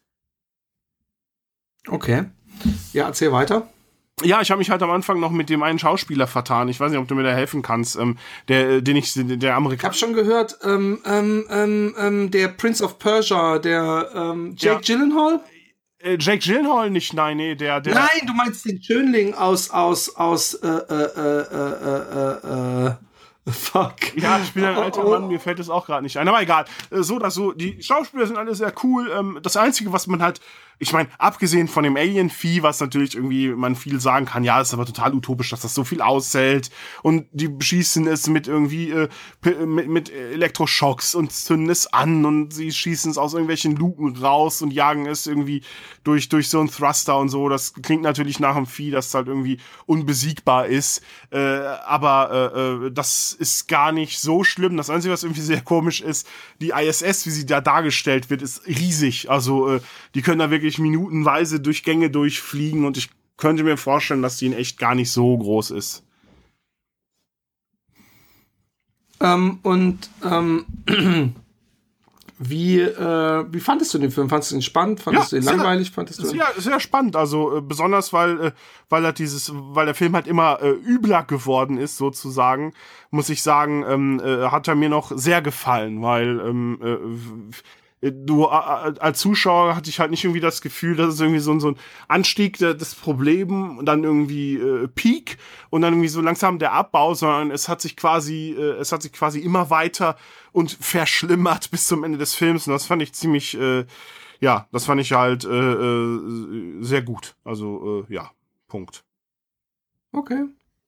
F: Okay. Ja, erzähl weiter.
G: Ja, ich habe mich halt am Anfang noch mit dem einen Schauspieler vertan. Ich weiß nicht, ob du mir da helfen kannst. Ähm, der, den ich, der Amerikaner.
F: Ich habe schon gehört, ähm, ähm, ähm, der Prince of Persia, der ähm, Jake ja. Gyllenhaal.
G: Jake Gyllenhaal nicht, nein, nee, der, der.
F: Nein, du meinst den Schönling aus, aus, aus, äh, äh, äh, äh, äh, äh, fuck.
G: Ja, ich bin ein alter Mann, mir fällt das auch gerade nicht ein, aber egal. So oder so, die Schauspieler sind alle sehr cool. Das Einzige, was man halt, ich meine, abgesehen von dem Alien-Vieh, was natürlich irgendwie man viel sagen kann, ja, ist aber total utopisch, dass das so viel aushält und die beschießen es mit irgendwie, äh, mit, mit Elektroschocks und zünden es an und sie schießen es aus irgendwelchen Luken raus und jagen es irgendwie durch, durch so einen Thruster und so. Das klingt natürlich nach einem Vieh, das halt irgendwie unbesiegbar ist, äh, aber äh, das ist gar nicht so schlimm. Das Einzige, was irgendwie sehr komisch ist, die I S S, wie sie da dargestellt wird, ist riesig. Also äh, die können da wirklich minutenweise durch Gänge durchfliegen und ich könnte mir vorstellen, dass die in echt gar nicht so groß ist.
F: Ähm, und ähm, wie, äh, wie fandest du den Film? Fandest du ihn spannend? Fandest ja, du ihn sehr, langweilig? Fandest du
G: sehr, sehr spannend. Also äh, besonders, weil äh, weil er dieses, weil der Film halt immer äh, übler geworden ist, sozusagen, muss ich sagen, ähm, äh, hat er mir noch sehr gefallen, weil ähm, äh, Du, als Zuschauer hatte ich halt nicht irgendwie das Gefühl, dass es irgendwie so ein, so ein Anstieg des Problems und dann irgendwie äh, Peak und dann irgendwie so langsam der Abbau, sondern es hat sich quasi, äh, es hat sich quasi immer weiter und verschlimmert bis zum Ende des Films und das fand ich ziemlich, äh, ja, das fand ich halt äh, äh, sehr gut. Also, äh, ja, Punkt.
F: Okay.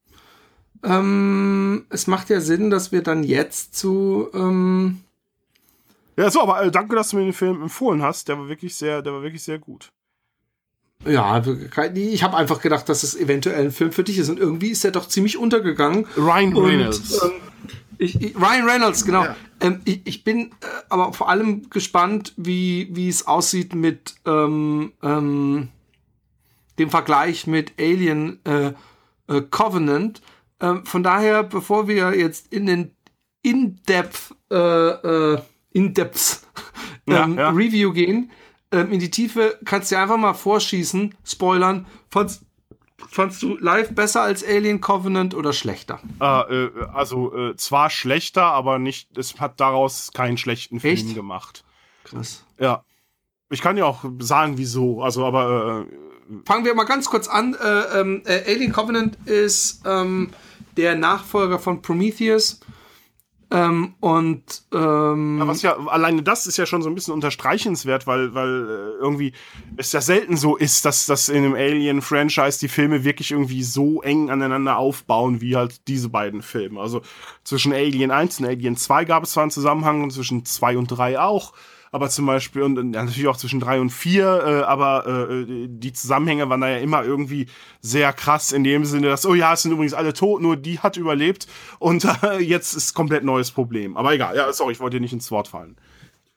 F: Ähm, es macht ja Sinn, dass wir dann jetzt zu, ähm
G: Ja, so, aber äh, danke, dass du mir den Film empfohlen hast. Der war wirklich sehr, der war wirklich sehr gut.
F: Ja, ich habe einfach gedacht, dass es eventuell ein Film für dich ist und irgendwie ist er doch ziemlich untergegangen.
G: Ryan Reynolds.
F: Und, ähm, ich, ich, Ryan Reynolds, genau.
G: Ja.
F: Ähm, ich, ich bin äh, aber vor allem gespannt, wie wie es aussieht mit ähm, ähm, dem Vergleich mit Alien äh, äh, Covenant. Ähm, von daher, bevor wir jetzt in den In-Depth äh, äh, In-Depth ähm, ja, ja. Review gehen, ähm, in die Tiefe, kannst du dir einfach mal vorschießen, spoilern, fandst, fandst du live besser als Alien Covenant oder schlechter?
G: Äh, äh, also äh, zwar schlechter, aber nicht, es hat daraus keinen schlechten Film
F: Echt?
G: gemacht.
F: Krass.
G: Ja. Ich kann ja auch sagen, wieso, also aber äh,
F: fangen wir mal ganz kurz an. Äh, ähm, äh, Alien Covenant ist ähm, der Nachfolger von Prometheus. Ähm, und ähm,
G: ja, was ja, alleine das ist ja schon so ein bisschen unterstreichenswert, weil, weil äh, irgendwie es ja selten so ist, dass, dass in einem Alien-Franchise die Filme wirklich irgendwie so eng aneinander aufbauen, wie halt diese beiden Filme. Also zwischen Alien eins und Alien zwei gab es zwar einen Zusammenhang und zwischen zwei und drei auch, aber zum Beispiel, und, und natürlich auch zwischen drei und vier, äh, aber äh, die Zusammenhänge waren da ja immer irgendwie sehr krass in dem Sinne, dass, oh ja, es sind übrigens alle tot, nur die hat überlebt und äh, jetzt ist komplett neues Problem. Aber egal, ja, sorry, ich wollte dir nicht ins Wort fallen.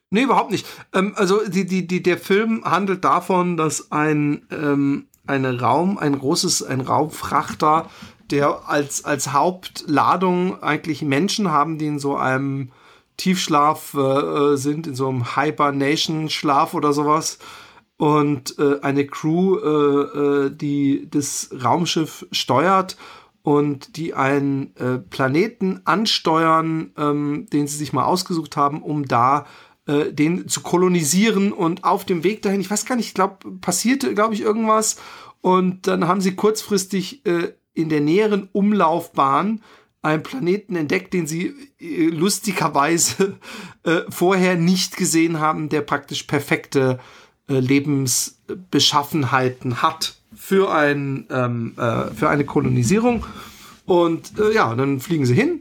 F: Nee, überhaupt nicht. Ähm, also die, die, die, der Film handelt davon, dass ein, ähm, eine Raum, ein großes, ein Raumfrachter, der als, als Hauptladung eigentlich Menschen haben, die in so einem Tiefschlaf äh, sind, in so einem Hibernation-Schlaf oder sowas. Und äh, eine Crew, äh, äh, die das Raumschiff steuert und die einen äh, Planeten ansteuern, ähm, den sie sich mal ausgesucht haben, um da äh, den zu kolonisieren. Und auf dem Weg dahin, ich weiß gar nicht, ich glaube, passierte, glaube ich, irgendwas. Und dann haben sie kurzfristig äh, in der näheren Umlaufbahn einen Planeten entdeckt, den sie äh, lustigerweise äh, vorher nicht gesehen haben, der praktisch perfekte äh, Lebensbeschaffenheiten hat für, ein, ähm, äh, für eine Kolonisierung. Und äh, ja, dann fliegen sie hin.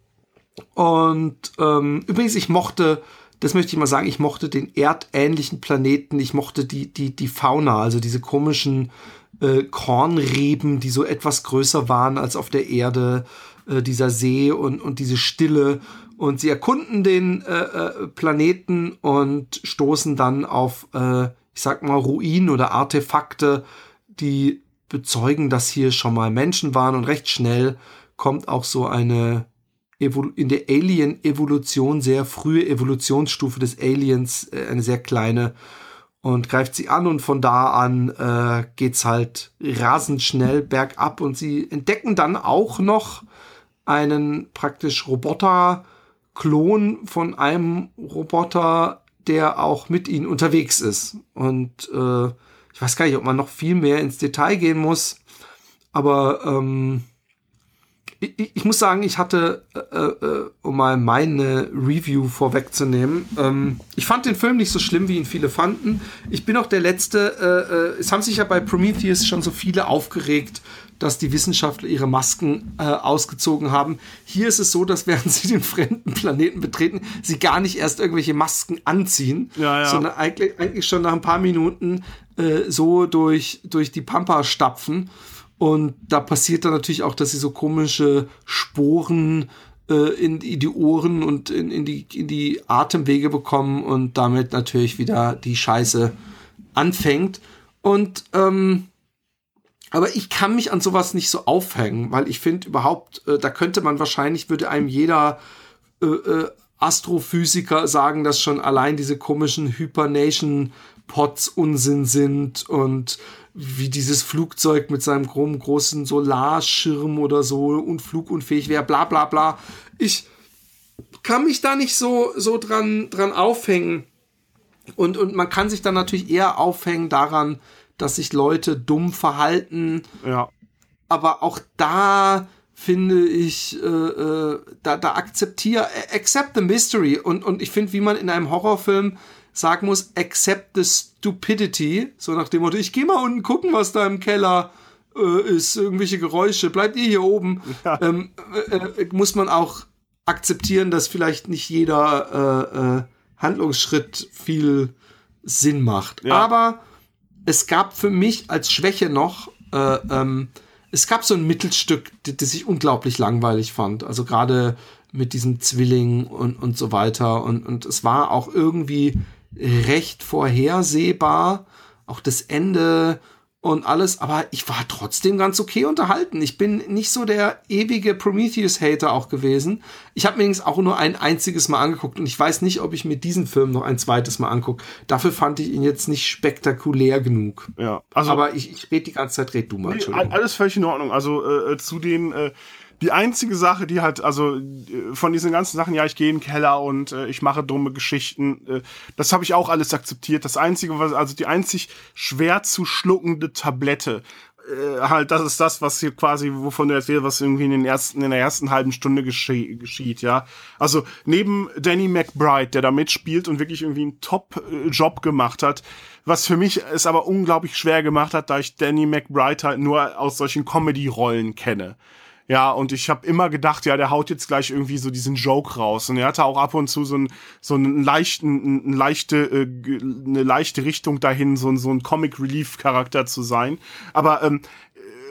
F: Und ähm, übrigens, ich mochte, das möchte ich mal sagen, ich mochte den erdähnlichen Planeten, ich mochte die, die, die Fauna, also diese komischen äh, Kornreben, die so etwas größer waren als auf der Erde, äh, dieser See und, und diese Stille. Und sie erkunden den äh, äh, Planeten und stoßen dann auf, äh, ich sag mal, Ruinen oder Artefakte, die bezeugen, dass hier schon mal Menschen waren. Und recht schnell kommt auch so eine Evol- in der Alien-Evolution, sehr frühe Evolutionsstufe des Aliens, äh, eine sehr kleine, und greift sie an. Und von da an äh, geht's halt rasend schnell bergab. Und sie entdecken dann auch noch einen praktisch Roboter-Klon von einem Roboter, der auch mit ihnen unterwegs ist. Und äh, ich weiß gar nicht, ob man noch viel mehr ins Detail gehen muss, aber ähm, ich, ich muss sagen, ich hatte, äh, äh, um mal meine Review vorwegzunehmen, ähm, ich fand den Film nicht so schlimm, wie ihn viele fanden. Ich bin auch der Letzte, äh, es haben sich ja bei Prometheus schon so viele aufgeregt, dass die Wissenschaftler ihre Masken äh, ausgezogen haben. Hier ist es so, dass während sie den fremden Planeten betreten, sie gar nicht erst irgendwelche Masken anziehen,
G: ja, ja.
F: sondern eigentlich, eigentlich schon nach ein paar Minuten äh, so durch, durch die Pampa stapfen. Und da passiert dann natürlich auch, dass sie so komische Sporen äh, in, in die Ohren und in, in, die, in die Atemwege bekommen und damit natürlich wieder die Scheiße anfängt. Und ähm, aber ich kann mich an sowas nicht so aufhängen, weil ich finde überhaupt, äh, da könnte man wahrscheinlich, würde einem jeder äh, äh, Astrophysiker sagen, dass schon allein diese komischen Hibernation-Pods Unsinn sind und wie dieses Flugzeug mit seinem großen, großen Solarschirm oder so unflugunfähig wäre, bla bla bla. Ich kann mich da nicht so, so dran, dran aufhängen. Und, und man kann sich dann natürlich eher aufhängen daran, dass sich Leute dumm verhalten.
G: Ja.
F: Aber auch da finde ich, äh, äh, da, da akzeptiere, accept the mystery. Und, und ich finde, wie man in einem Horrorfilm sagen muss, accept the stupidity. So nach dem Motto, ich gehe mal unten gucken, was da im Keller äh, ist. Irgendwelche Geräusche. Bleibt ihr hier oben. Ja. Ähm, äh, muss man auch akzeptieren, dass vielleicht nicht jeder äh, äh, Handlungsschritt viel Sinn macht. Ja. Aber es gab für mich als Schwäche noch, äh, ähm, es gab so ein Mittelstück, das ich unglaublich langweilig fand. Also gerade mit diesem Zwilling und, und so weiter. Und, und es war auch irgendwie recht vorhersehbar. Auch das Ende und alles. Aber ich war trotzdem ganz okay unterhalten. Ich bin nicht so der ewige Prometheus-Hater auch gewesen. Ich habe mir übrigens auch nur ein einziges Mal angeguckt. Und ich weiß nicht, ob ich mir diesen Film noch ein zweites Mal angucke. Dafür fand ich ihn jetzt nicht spektakulär genug.
G: Ja, also,
F: aber ich, ich rede die ganze Zeit, red du mal.
G: Nee, alles völlig in Ordnung. Also äh, zu den... Äh Die einzige Sache, die halt, also von diesen ganzen Sachen, ja, ich gehe in den Keller und äh, ich mache dumme Geschichten, äh, das habe ich auch alles akzeptiert. Das Einzige, was, also die einzig schwer zu schluckende Tablette, äh, halt, das ist das, was hier quasi, wovon du erzählst, was irgendwie in den ersten, in der ersten halben Stunde gesche- geschieht, ja. Also neben Danny McBride, der da mitspielt und wirklich irgendwie einen Top-Job gemacht hat, was für mich es aber unglaublich schwer gemacht hat, da ich Danny McBride halt nur aus solchen Comedy-Rollen kenne. Ja, und ich habe immer gedacht, ja, der haut jetzt gleich irgendwie so diesen Joke raus. Und er hatte auch ab und zu so, ein, so einen leichten, eine leichte, äh, eine leichte Richtung dahin, so, so ein Comic-Relief-Charakter zu sein. Aber ähm,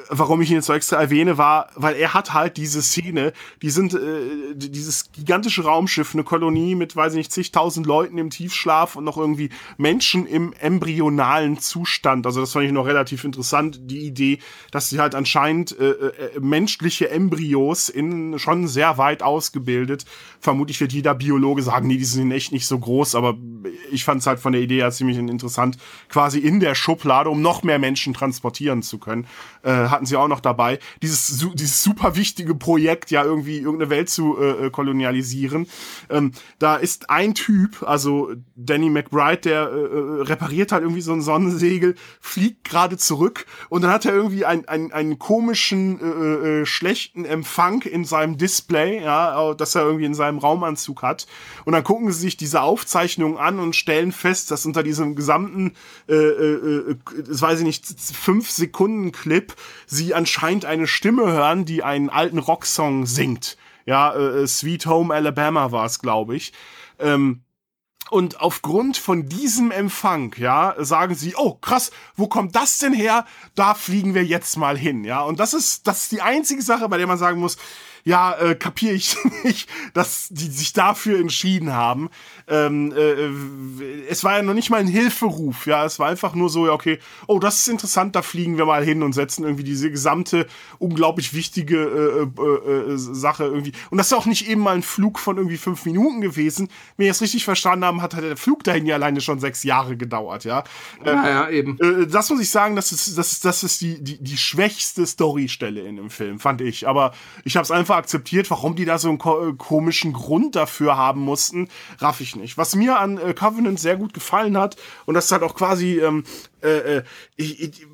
G: warum ich ihn jetzt so extra erwähne, war, weil er hat halt diese Szene, die sind, äh, dieses gigantische Raumschiff, eine Kolonie mit, weiß ich nicht, zigtausend Leuten im Tiefschlaf und noch irgendwie Menschen im embryonalen Zustand. Also das fand ich noch relativ interessant, die Idee, dass sie halt anscheinend äh, äh, menschliche Embryos in schon sehr weit ausgebildet. Vermutlich wird jeder Biologe sagen, nee, die sind echt nicht so groß, aber ich fand es halt von der Idee her ziemlich interessant, quasi in der Schublade, um noch mehr Menschen transportieren zu können, äh, hatten sie auch noch dabei. Dieses, su- dieses super wichtige Projekt, ja irgendwie irgendeine Welt zu äh, kolonialisieren. Ähm, da ist ein Typ, also Danny McBride, der äh, repariert halt irgendwie so ein Sonnensegel, fliegt gerade zurück und dann hat er irgendwie ein, ein, einen komischen, äh, äh, schlechten Empfang in seinem Display, ja, dass er irgendwie in seinem Raumanzug hat. Und dann gucken sie sich diese Aufzeichnung an und stellen fest, dass unter diesem gesamten, äh, äh, das weiß ich nicht, fünf Sekunden Clip sie anscheinend eine Stimme hören, die einen alten Rocksong singt. Ja, äh, Sweet Home Alabama war es, glaube ich. Ähm, Und aufgrund von diesem Empfang, ja, sagen sie, oh krass, wo kommt das denn her? Da fliegen wir jetzt mal hin, ja. Und das ist, das ist die einzige Sache, bei der man sagen muss, ja, äh, kapiere ich nicht, dass die sich dafür entschieden haben. Ähm, äh, es war ja noch nicht mal ein Hilferuf, ja, es war einfach nur so, ja, okay, oh, das ist interessant, da fliegen wir mal hin und setzen irgendwie diese gesamte unglaublich wichtige äh, äh, äh, Sache irgendwie. Und das ist auch nicht eben mal ein Flug von irgendwie fünf Minuten gewesen. Wenn wir es richtig verstanden haben, hat halt der Flug dahin ja alleine schon sechs Jahre gedauert, ja. Äh,
F: ja, ja, eben.
G: Äh, das muss ich sagen, das ist, das ist, das ist die, die, die schwächste Storystelle in dem Film, fand ich. Aber ich habe es einfach akzeptiert, warum die da so einen ko- komischen Grund dafür haben mussten, raff ich nicht. Was mir an äh, Covenant sehr gut gefallen hat, und das ist halt auch quasi, ähm, äh, ich, ich,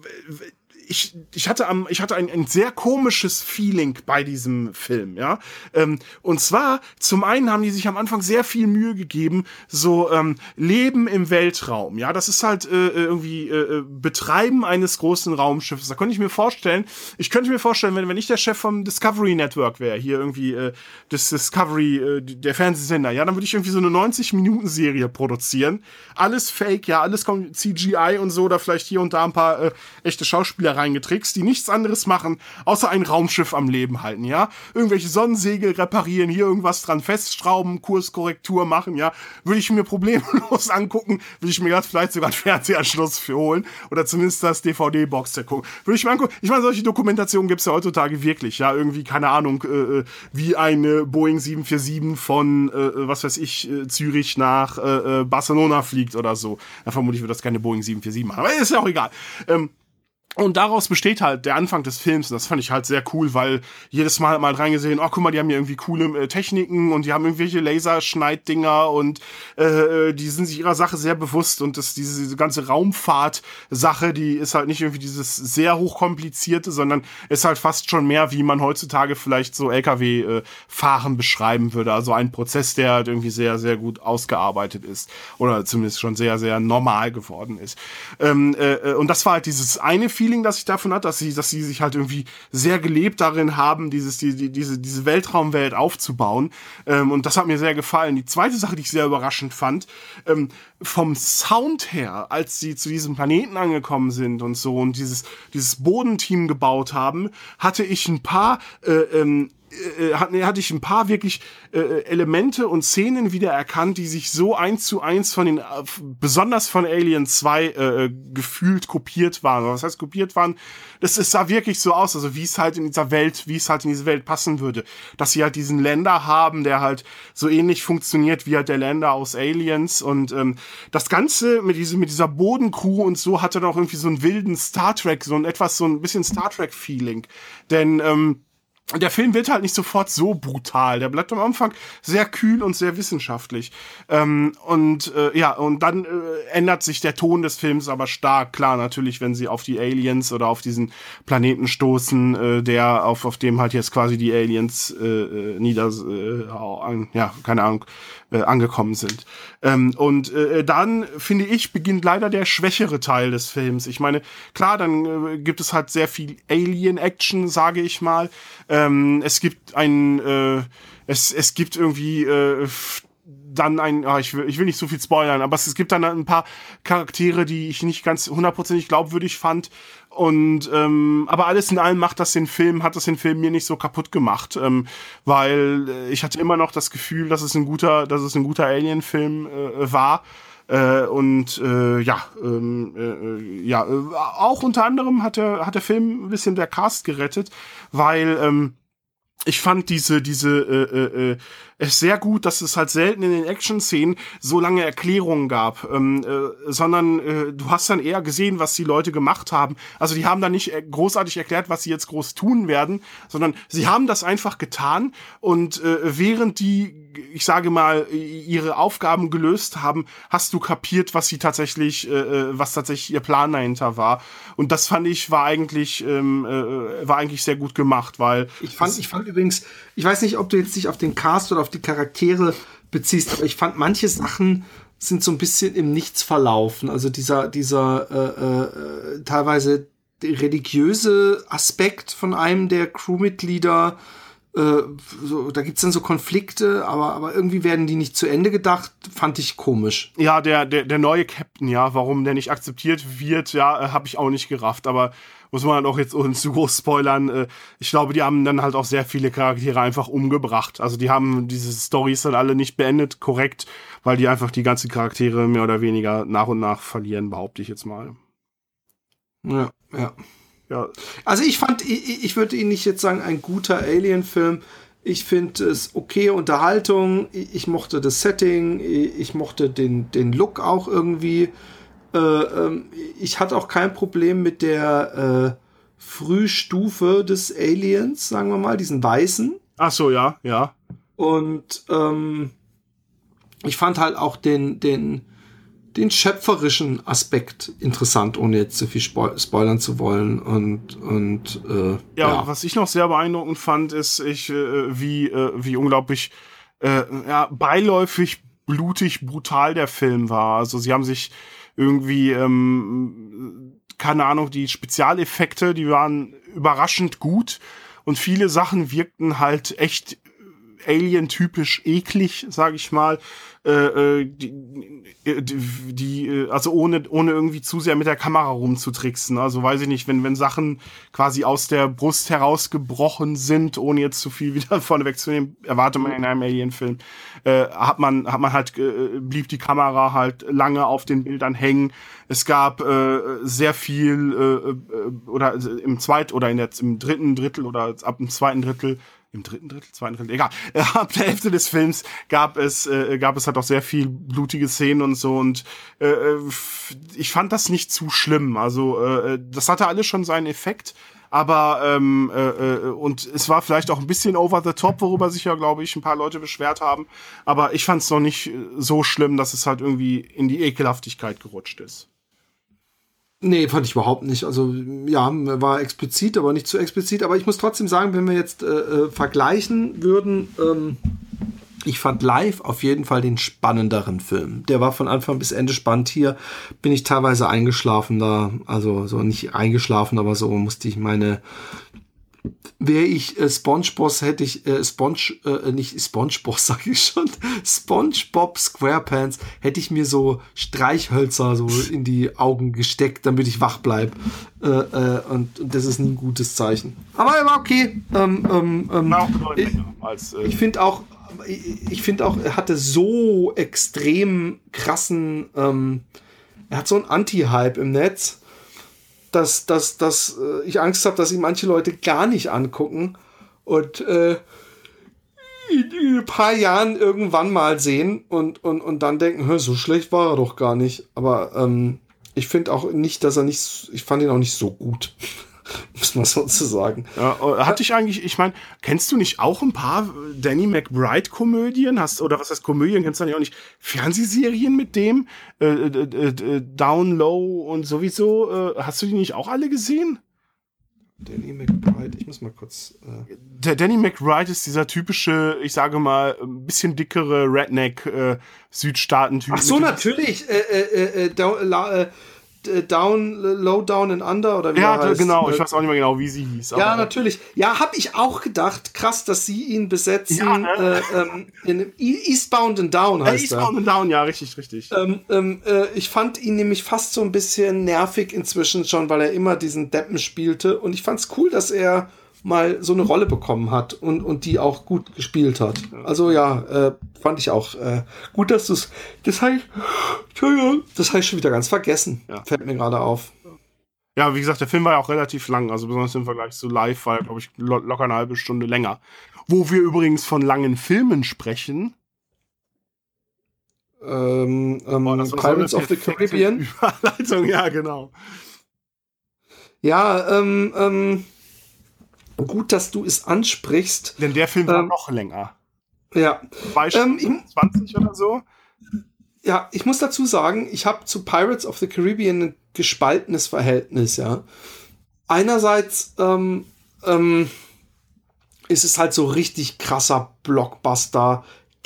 G: ich, ich hatte am, ich hatte ein, ein sehr komisches Feeling bei diesem Film, ja. Ähm, und zwar, zum einen haben die sich am Anfang sehr viel Mühe gegeben, so ähm, Leben im Weltraum, ja. Das ist halt äh, irgendwie äh, Betreiben eines großen Raumschiffes. Da könnte ich mir vorstellen, ich könnte mir vorstellen, wenn, wenn ich der Chef vom Discovery Network wäre, hier irgendwie äh, das Discovery, äh, der Fernsehsender, ja, dann würde ich irgendwie so eine neunzig-Minuten-Serie produzieren. Alles Fake, ja, alles C G I und so, da vielleicht hier und da ein paar äh, echte Schauspieler reingetrickst, die nichts anderes machen, außer ein Raumschiff am Leben halten, ja. Irgendwelche Sonnensegel reparieren, hier irgendwas dran festschrauben, Kurskorrektur machen, ja. Würde ich mir problemlos angucken, würde ich mir ganz vielleicht sogar einen Fernsehanschluss für holen oder zumindest das D V D-Box gucken. Würde ich mir angucken. Ich meine, solche Dokumentationen gibt's ja heutzutage wirklich, ja. Irgendwie, keine Ahnung, äh, wie eine Boeing sieben vier sieben von, äh, was weiß ich, äh, Zürich nach äh, Barcelona fliegt oder so. Ja, vermutlich wird das keine Boeing sieben vier sieben machen, aber ist ja auch egal. Ähm, Und daraus besteht halt der Anfang des Films. Und das fand ich halt sehr cool, weil jedes Mal mal reingesehen, oh, guck mal, die haben hier irgendwie coole äh, Techniken und die haben irgendwelche Laserschneiddinger und äh, die sind sich ihrer Sache sehr bewusst. Und das, diese, diese ganze Raumfahrt-Sache, die ist halt nicht irgendwie dieses sehr hochkomplizierte, sondern ist halt fast schon mehr, wie man heutzutage vielleicht so L K W-Fahren beschreiben würde. Also ein Prozess, der halt irgendwie sehr, sehr gut ausgearbeitet ist. Oder zumindest schon sehr, sehr normal geworden ist. Ähm, äh, und das war halt dieses eine Feeling, das ich davon hatte, dass sie, dass sie sich halt irgendwie sehr gelebt darin haben, dieses, die, die, diese, diese Weltraumwelt aufzubauen. Ähm, und das hat mir sehr gefallen. Die zweite Sache, die ich sehr überraschend fand, ähm, vom Sound her, als sie zu diesem Planeten angekommen sind und so und dieses, dieses Bodenteam gebaut haben, hatte ich ein paar, äh, ähm, Äh, hatte ich ein paar wirklich äh, Elemente und Szenen wiedererkannt, die sich so eins zu eins von den, äh, besonders von Alien zwei äh, gefühlt kopiert waren. Was heißt kopiert waren? Das, es sah wirklich so aus, also wie es halt in dieser Welt, wie es halt in diese Welt passen würde. Dass sie halt diesen Länder haben, der halt so ähnlich funktioniert wie halt der Länder aus Aliens und ähm, das Ganze mit, diese, mit dieser Bodencrew und so hatte noch irgendwie so einen wilden Star Trek, so ein etwas, so ein bisschen Star Trek Feeling. Denn, ähm, der Film wird halt nicht sofort so brutal. Der bleibt am Anfang sehr kühl und sehr wissenschaftlich. Ähm, und äh, ja, und dann äh, ändert sich der Ton des Films aber stark. Klar, natürlich, wenn sie auf die Aliens oder auf diesen Planeten stoßen, äh, der auf auf dem halt jetzt quasi die Aliens äh, nieder, äh, ja, keine Ahnung, äh, angekommen sind. Ähm, und äh, dann, finde ich, beginnt leider der schwächere Teil des Films. Ich meine, klar, dann äh, gibt es halt sehr viel Alien-Action, sage ich mal. Ähm, es gibt ein, äh, es, es gibt irgendwie äh, dann ein, ah, ich will, ich will nicht so viel spoilern, aber es, es gibt dann ein paar Charaktere, die ich nicht ganz hundertprozentig glaubwürdig fand. Und ähm, aber alles in allem macht das den Film, hat das den Film mir nicht so kaputt gemacht, ähm, weil äh, ich hatte immer noch das Gefühl, dass es ein guter, dass es ein guter Alien-Film äh, war. Äh, und äh, ja, ähm, äh, ja, äh, auch unter anderem hat der hat der Film ein bisschen der Cast gerettet, weil ähm, ich fand diese, diese, äh, äh, es sehr gut, dass es halt selten in den Action-Szenen so lange Erklärungen gab, ähm, äh, sondern äh, du hast dann eher gesehen, was die Leute gemacht haben. Also die haben dann nicht großartig erklärt, was sie jetzt groß tun werden, sondern sie haben das einfach getan und äh, während die, ich sage mal, ihre Aufgaben gelöst haben, hast du kapiert, was sie tatsächlich, äh, was tatsächlich ihr Plan dahinter war. Und das fand ich, war eigentlich, ähm, äh, war eigentlich sehr gut gemacht, weil
F: ich fand, ich fand übrigens, ich weiß nicht, ob du jetzt dich auf den Cast oder auf die Charaktere beziehst, aber ich fand, manche Sachen sind so ein bisschen im Nichts verlaufen. Also dieser, dieser äh, äh, teilweise religiöse Aspekt von einem der Crewmitglieder, äh, so, da gibt's dann so Konflikte, aber, aber irgendwie werden die nicht zu Ende gedacht, fand ich komisch.
G: Ja, der, der, der neue Captain, ja, warum der nicht akzeptiert wird, ja, äh, habe ich auch nicht gerafft, aber muss man auch jetzt uns zu groß spoilern. Äh, ich glaube, die haben dann halt auch sehr viele Charaktere einfach umgebracht. Also die haben diese Storys dann alle nicht beendet, korrekt, weil die einfach die ganzen Charaktere mehr oder weniger nach und nach verlieren, behaupte ich jetzt mal.
F: Ja, ja.
G: Ja.
F: Also ich fand, ich, ich würde ihn nicht jetzt sagen, ein guter Alien-Film. Ich finde es okay Unterhaltung. Ich, ich mochte das Setting. Ich, ich mochte den, den Look auch irgendwie. Äh, ähm, ich hatte auch kein Problem mit der äh, Frühstufe des Aliens, sagen wir mal, diesen weißen.
G: Ach so, ja, ja.
F: Und ähm, ich fand halt auch den, den, den schöpferischen Aspekt interessant, ohne jetzt zu viel spo- spoilern zu wollen. Und, und äh,
G: ja,
F: ja,
G: was ich noch sehr beeindruckend fand, ist, ich, äh, wie, äh, wie unglaublich äh, ja, beiläufig, blutig, brutal der Film war. Also sie haben sich irgendwie, ähm, keine Ahnung, die Spezialeffekte, die waren überraschend gut und viele Sachen wirkten halt echt Alien-typisch eklig, sag ich mal. Äh, die, die, die, also ohne, ohne irgendwie zu sehr mit der Kamera rumzutricksen. Also weiß ich nicht, wenn, wenn Sachen quasi aus der Brust herausgebrochen sind, ohne jetzt zu viel wieder vorne wegzunehmen, erwartet man in einem Alien-Film, äh, hat man, hat man halt, äh, blieb die Kamera halt lange auf den Bildern hängen. Es gab äh, sehr viel, äh, oder im zweiten oder in der, im dritten Drittel oder ab dem zweiten Drittel Im dritten Drittel, zweiten Drittel, egal. Äh, ab der Hälfte des Films gab es, äh, gab es halt auch sehr viel blutige Szenen und so und äh, ich fand das nicht zu schlimm. Also äh, das hatte alles schon seinen Effekt, aber ähm, äh, und es war vielleicht auch ein bisschen over the top, worüber sich ja, glaube ich, ein paar Leute beschwert haben. Aber ich fand es noch nicht so schlimm, dass es halt irgendwie in die Ekelhaftigkeit gerutscht ist.
F: Nee, fand ich überhaupt nicht. Also ja, war explizit, aber nicht zu explizit. Aber ich muss trotzdem sagen, wenn wir jetzt äh, vergleichen würden, ähm, ich fand Live auf jeden Fall den spannenderen Film. Der war von Anfang bis Ende spannend. Hier bin ich teilweise eingeschlafen da. Also so nicht eingeschlafen, aber so musste ich meine... Wäre ich äh, SpongeBob, hätte ich äh, Sponge, äh, nicht SpongeBob, sag ich schon, SpongeBob SquarePants, hätte ich mir so Streichhölzer so in die Augen gesteckt, damit ich wach bleib. Äh, äh, und, und das ist nie ein gutes Zeichen. Aber er war okay. Ähm, ähm, ähm, ich
G: als, äh
F: ich finde auch, ich, ich finde auch, er hatte so extrem krassen, ähm, er hat so einen Anti-Hype im Netz, dass, dass, dass äh, ich Angst habe, dass ihn manche Leute gar nicht angucken und äh, in, in ein paar Jahren irgendwann mal sehen und, und, und dann denken, hör, so schlecht war er doch gar nicht. Aber ähm, ich finde auch nicht, dass er nicht, ich fand ihn auch nicht so gut. Muss man sozusagen.
G: Ja, hatte ich eigentlich, ich meine, kennst du nicht auch ein paar Danny McBride-Komödien? Hast, oder was heißt Komödien? Kennst du nicht auch nicht Fernsehserien mit dem? Äh, äh, äh, Down Low und sowieso. Äh, hast du die nicht auch alle gesehen?
F: Danny McBride, ich muss mal kurz. Äh
G: Der Danny McBride ist dieser typische, ich sage mal, ein bisschen dickere Redneck-Südstaaten-Typ.
F: Ach so, natürlich. Äh, äh, äh, da, äh, Down, Low Down and Under oder wie
G: Ja,
F: er heißt.
G: genau, ich weiß auch nicht mehr genau, wie sie hieß.
F: Ja,
G: aber
F: natürlich. Ja, habe ich auch gedacht. Krass, dass sie ihn besetzen.
G: Ja, ne?
F: äh, ähm, in Eastbound and Down heißt
G: Eastbound
F: er.
G: and Down, ja, richtig, richtig.
F: Ähm, ähm, äh, ich fand ihn nämlich fast so ein bisschen nervig inzwischen schon, weil er immer diesen Deppen spielte. Und ich fand's cool, dass er mal so eine Rolle bekommen hat und, und die auch gut gespielt hat. Also ja, äh, fand ich auch äh, gut, dass du es... Das habe ich, Entschuldigung, das habe ich schon wieder ganz vergessen.
G: Ja.
F: Fällt mir gerade auf.
G: Ja, wie gesagt, der Film war ja auch relativ lang, also besonders im Vergleich zu Live war er, glaube ich, lo- locker eine halbe Stunde länger. Wo wir übrigens von langen Filmen sprechen.
F: Ähm, ähm,
G: Oh, das war so
F: Pirates
G: eine
F: of the
G: perfekte
F: Caribbean.
G: Überleitung, ja, genau.
F: Ja, ähm, ähm, gut, dass du es ansprichst.
G: Denn der Film war
F: Ähm,
G: noch länger.
F: Ja,
G: Zwei
F: Ähm,
G: Stunden zwanzig oder so.
F: ja, ich muss dazu sagen, ich habe zu Pirates of the Caribbean ein gespaltenes Verhältnis, ja. Einerseits ähm, ähm, ist es halt so richtig krasser Blockbuster,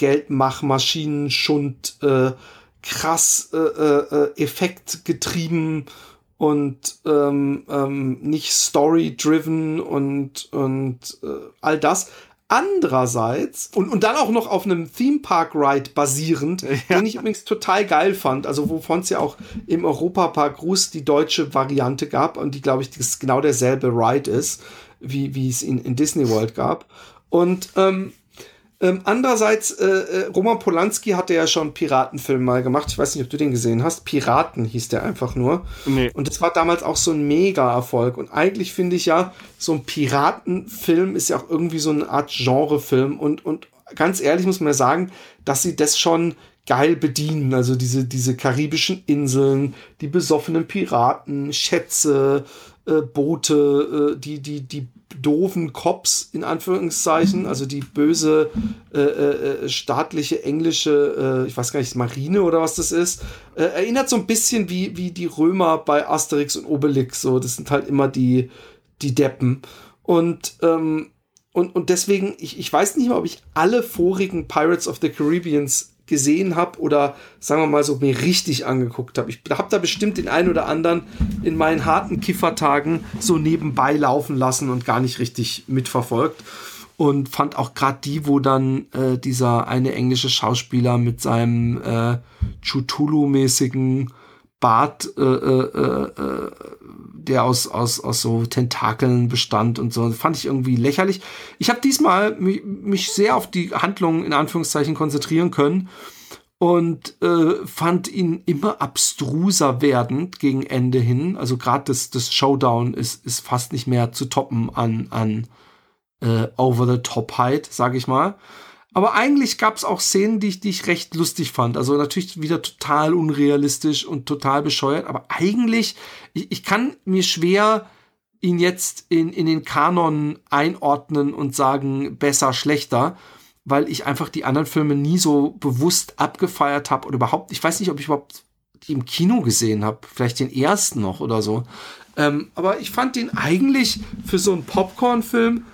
F: Geldmachmaschinenschund, äh, krass äh, äh, effektgetrieben und ähm, ähm, nicht story-driven und, und äh, all das. Andererseits, und, und dann auch noch auf einem Theme-Park-Ride basierend,
G: Ja.
F: den ich übrigens total geil fand, also wovon es ja auch im Europapark Rus die deutsche Variante gab und die, glaube ich, das genau derselbe Ride ist, wie, wie es in, in Disney World gab. Und ähm, ähm, andererseits, äh, äh, Roman Polanski hatte ja schon einen Piratenfilm mal gemacht. Ich weiß nicht, ob du den gesehen hast. Piraten hieß der einfach nur.
G: Nee.
F: Und das war damals auch so ein Mega-Erfolg. Und eigentlich finde ich ja, so ein Piratenfilm ist ja auch irgendwie so eine Art Genrefilm. Und, und ganz ehrlich muss man ja sagen, dass sie das schon geil bedienen. Also diese, diese karibischen Inseln, die besoffenen Piraten, Schätze, äh, Boote, äh, die, die, die doofen Cops, in Anführungszeichen, also die böse äh, äh, staatliche englische, äh, ich weiß gar nicht, Marine oder was das ist, äh, erinnert so ein bisschen wie, wie die Römer bei Asterix und Obelix, so, das sind halt immer die, die Deppen. Und, ähm, und, und deswegen, ich, ich weiß nicht mal, ob ich alle vorigen Pirates of the Caribbeans gesehen habe oder sagen wir mal so mir richtig angeguckt habe. Ich habe da bestimmt den einen oder anderen in meinen harten Kiffertagen so nebenbei laufen lassen und gar nicht richtig mitverfolgt und fand auch gerade die, wo dann äh, dieser eine englische Schauspieler mit seinem äh, Cthulhu-mäßigen Bart, äh, äh, äh, der aus, aus, aus so Tentakeln bestand und so, fand ich irgendwie lächerlich. Ich habe diesmal mich, mich sehr auf die Handlung in Anführungszeichen konzentrieren können und äh, fand ihn immer abstruser werdend gegen Ende hin. Also gerade das, das Showdown ist, ist fast nicht mehr zu toppen an, an äh, Over-the-Top-Height, sag ich mal. Aber eigentlich gab es auch Szenen, die ich, die ich recht lustig fand. Also natürlich wieder total unrealistisch und total bescheuert. Aber eigentlich, ich, ich kann mir schwer ihn jetzt in, in den Kanon einordnen und sagen, besser, schlechter. Weil ich einfach die anderen Filme nie so bewusst abgefeiert habe. Oder überhaupt, ich weiß nicht, ob ich überhaupt die im Kino gesehen habe. Vielleicht den ersten noch oder so. Ähm, aber ich fand den eigentlich für so einen Popcorn-Film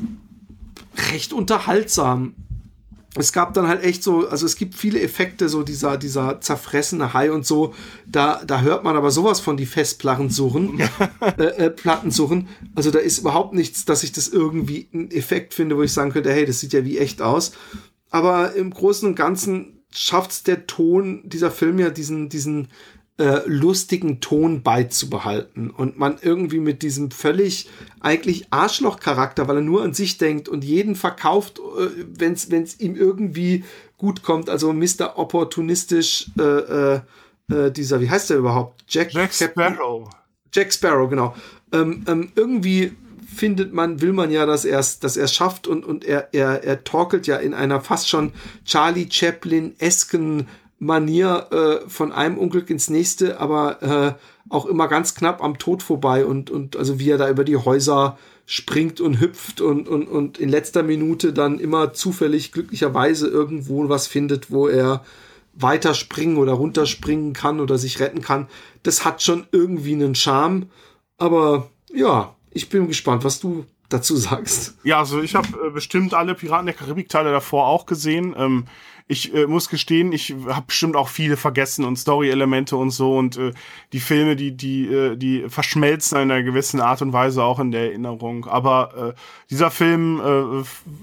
F: recht unterhaltsam. Es gab dann halt echt so, also es gibt viele Effekte, so dieser, dieser zerfressene Hai und so, da, da hört man aber sowas von die Festplatten suchen, äh, äh, Platten suchen. Also da ist überhaupt nichts, dass ich das irgendwie einen Effekt finde, wo ich sagen könnte, hey, das sieht ja wie echt aus. Aber im Großen und Ganzen schafft's der Ton, dieser Film ja diesen, diesen äh, lustigen Ton beizubehalten und man irgendwie mit diesem völlig eigentlich Arschloch-Charakter, weil er nur an sich denkt und jeden verkauft, äh, wenn es ihm irgendwie gut kommt, also Mister Opportunistisch, äh, äh, äh, dieser, wie heißt der überhaupt? Jack,
G: Jack Sparrow.
F: Jack Sparrow, genau. Ähm, ähm, irgendwie findet man, will man ja, dass er es dass er es schafft und, und er, er, er torkelt ja in einer fast schon Charlie Chaplin-esken Manier äh, von einem Unglück ins nächste, aber äh, auch immer ganz knapp am Tod vorbei und, und also wie er da über die Häuser springt und hüpft und, und, und in letzter Minute dann immer zufällig glücklicherweise irgendwo was findet, wo er weiter springen oder runterspringen kann oder sich retten kann. Das hat schon irgendwie einen Charme, aber ja, ich bin gespannt, was du dazu sagst.
G: Ja, also ich habe äh, bestimmt alle Piraten der Karibik-Teile davor auch gesehen. Ähm, ich äh, muss gestehen, ich habe bestimmt auch viele vergessen und Story-Elemente und so und äh, die Filme, die die äh, die verschmelzen in einer gewissen Art und Weise auch in der Erinnerung. Aber äh, dieser Film äh,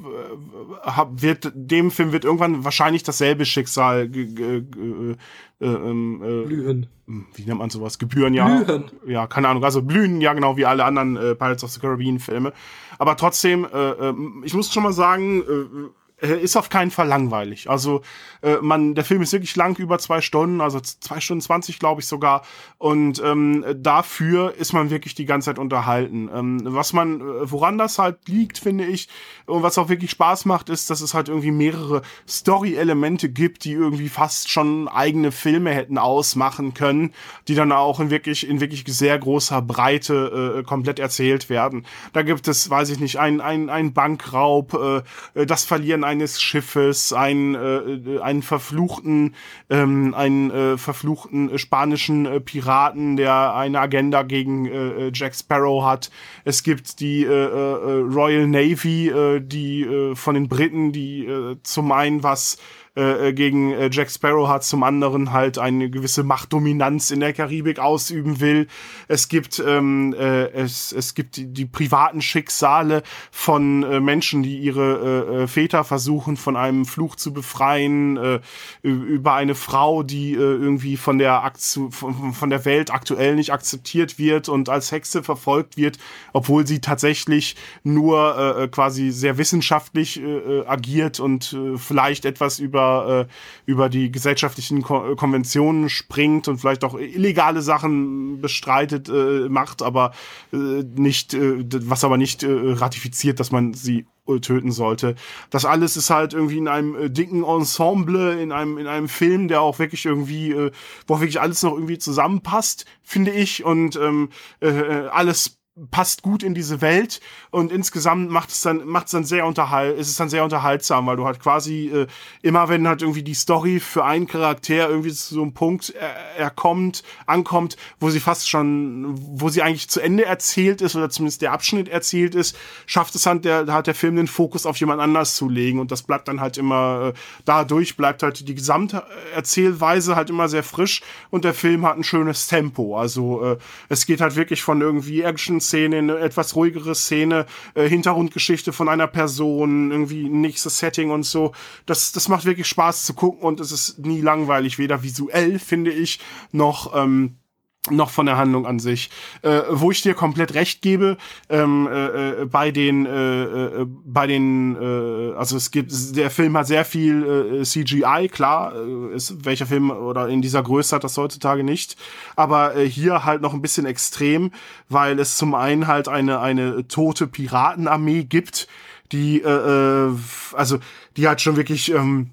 G: hab, wird dem Film wird irgendwann wahrscheinlich dasselbe Schicksal ge, ge, ge, äh, äh,
F: Blühen.
G: Wie nennt man sowas? Gebühren, ja.
F: Blühen.
G: Ja, keine Ahnung. Also blühen, ja, genau, wie alle anderen äh, Pirates of the Caribbean Filme. Aber trotzdem, äh, äh, ich muss schon mal sagen, äh, er ist auf keinen Fall langweilig. Also äh, man, der Film ist wirklich lang, über zwei Stunden, also zwei Stunden zwanzig, glaube ich sogar. Und ähm, dafür ist man wirklich die ganze Zeit unterhalten. Ähm, was man, woran das halt liegt, finde ich, und was auch wirklich Spaß macht, ist, dass es halt irgendwie mehrere Story-Elemente gibt, die irgendwie fast schon eigene Filme hätten ausmachen können, die dann auch in wirklich in wirklich sehr großer Breite äh, komplett erzählt werden. Da gibt es, weiß ich nicht, ein ein ein Bankraub, äh, das Verlieren eines Schiffes, einen äh, einen verfluchten ähm, einen äh, verfluchten spanischen äh, Piraten, der eine Agenda gegen äh, Jack Sparrow hat. Es gibt die äh, äh, Royal Navy, äh, die äh, von den Briten, die äh, zum einen was äh, gegen äh, Jack Sparrow hat, zum anderen halt eine gewisse Machtdominanz in der Karibik ausüben will. Es gibt ähm, äh, es es gibt die, die privaten Schicksale von äh, Menschen, die ihre äh, Väter versuchen von einem Fluch zu befreien, äh, über eine Frau, die äh, irgendwie von der Aktu- von, von der Welt aktuell nicht akzeptiert wird und als Hexe verfolgt wird, obwohl sie tatsächlich nur äh, quasi sehr wissenschaftlich äh, agiert und äh, vielleicht etwas über äh, über die gesellschaftlichen Ko- Konventionen springt und vielleicht auch illegale Sachen bestreitet äh, macht, aber äh, nicht äh, was aber nicht äh, ratifiziert, dass man sie töten sollte. Das alles ist halt irgendwie in einem äh, dicken Ensemble, in einem in einem Film, der auch wirklich irgendwie, äh, wo auch wirklich alles noch irgendwie zusammenpasst, finde ich, und ähm, äh, alles passt gut in diese Welt und insgesamt macht es dann macht es dann sehr unterhalt ist es dann sehr unterhaltsam, weil du halt quasi äh, immer wenn halt irgendwie die Story für einen Charakter irgendwie zu so einem Punkt er, er kommt ankommt, wo sie fast schon wo sie eigentlich zu Ende erzählt ist oder zumindest der Abschnitt erzählt ist, schafft es halt der hat der Film den Fokus auf jemand anders zu legen und das bleibt dann halt immer äh, dadurch bleibt halt die gesamte Erzählweise halt immer sehr frisch und der Film hat ein schönes Tempo, also äh, es geht halt wirklich von irgendwie Action Szene, eine etwas ruhigere Szene, äh, Hintergrundgeschichte von einer Person, irgendwie nächstes Setting und so. Das, das macht wirklich Spaß zu gucken und es ist nie langweilig, weder visuell, finde ich, noch ähm, noch von der Handlung an sich. Äh, wo ich dir komplett recht gebe, ähm, äh, bei den, äh, äh, bei den, äh, also es gibt, der Film hat sehr viel äh, C G I, klar, äh, ist, welcher Film oder in dieser Größe hat das heutzutage nicht, aber äh, hier halt noch ein bisschen extrem, weil es zum einen halt eine, eine tote Piratenarmee gibt, die, äh, also, die halt schon wirklich, ähm,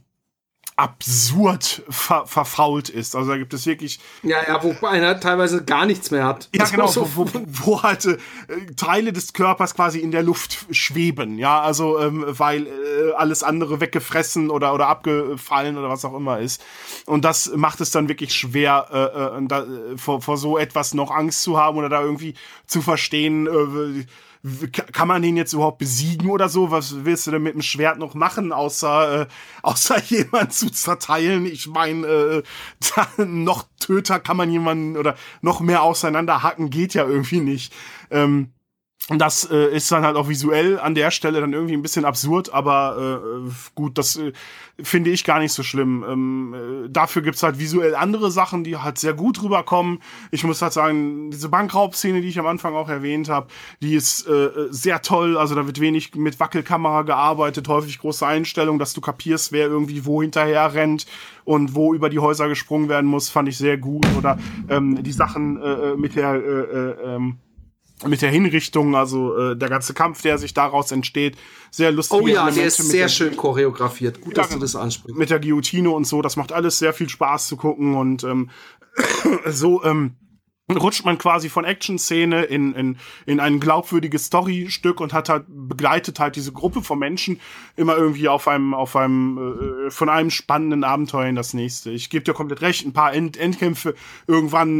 G: absurd ver- verfault ist. Also da gibt es wirklich...
F: Ja, ja, wo einer teilweise gar nichts mehr hat.
G: Ja, genau,
F: so
G: wo, wo, wo halt äh, Teile des Körpers quasi in der Luft schweben, ja, also ähm, weil äh, alles andere weggefressen oder oder abgefallen oder was auch immer ist. Und das macht es dann wirklich schwer, äh, äh, da, vor, vor so etwas noch Angst zu haben oder da irgendwie zu verstehen, äh, kann man den jetzt überhaupt besiegen oder so? Was willst du denn mit dem Schwert noch machen, außer äh, außer jemanden zu zerteilen? Ich meine, äh, noch Töter kann man jemanden oder noch mehr auseinanderhacken geht ja irgendwie nicht. Ähm, Das äh, ist dann halt auch visuell an der Stelle dann irgendwie ein bisschen absurd, aber äh, gut, das äh, finde ich gar nicht so schlimm. Ähm, äh, dafür gibt's halt visuell andere Sachen, die halt sehr gut rüberkommen. Ich muss halt sagen, diese Bankraubszene, die ich am Anfang auch erwähnt habe, die ist äh, sehr toll. Also da wird wenig mit Wackelkamera gearbeitet, häufig große Einstellungen, dass du kapierst, wer irgendwie wo hinterher rennt und wo über die Häuser gesprungen werden muss, fand ich sehr gut. Oder ähm, die Sachen äh, mit der äh, äh, ähm, mit der Hinrichtung, also äh, der ganze Kampf, der sich daraus entsteht, sehr lustig.
F: Oh ja, der ist sehr schön choreografiert. Gut, dass du das ansprichst.
G: Mit der Guillotine und so, das macht alles sehr viel Spaß zu gucken und ähm, so ähm, rutscht man quasi von Action-Szene in, in, in ein glaubwürdiges Storystück und hat halt, begleitet halt diese Gruppe von Menschen immer irgendwie auf einem, auf einem, äh, von einem spannenden Abenteuer in das nächste. Ich gebe dir komplett recht, ein paar End- Endkämpfe irgendwann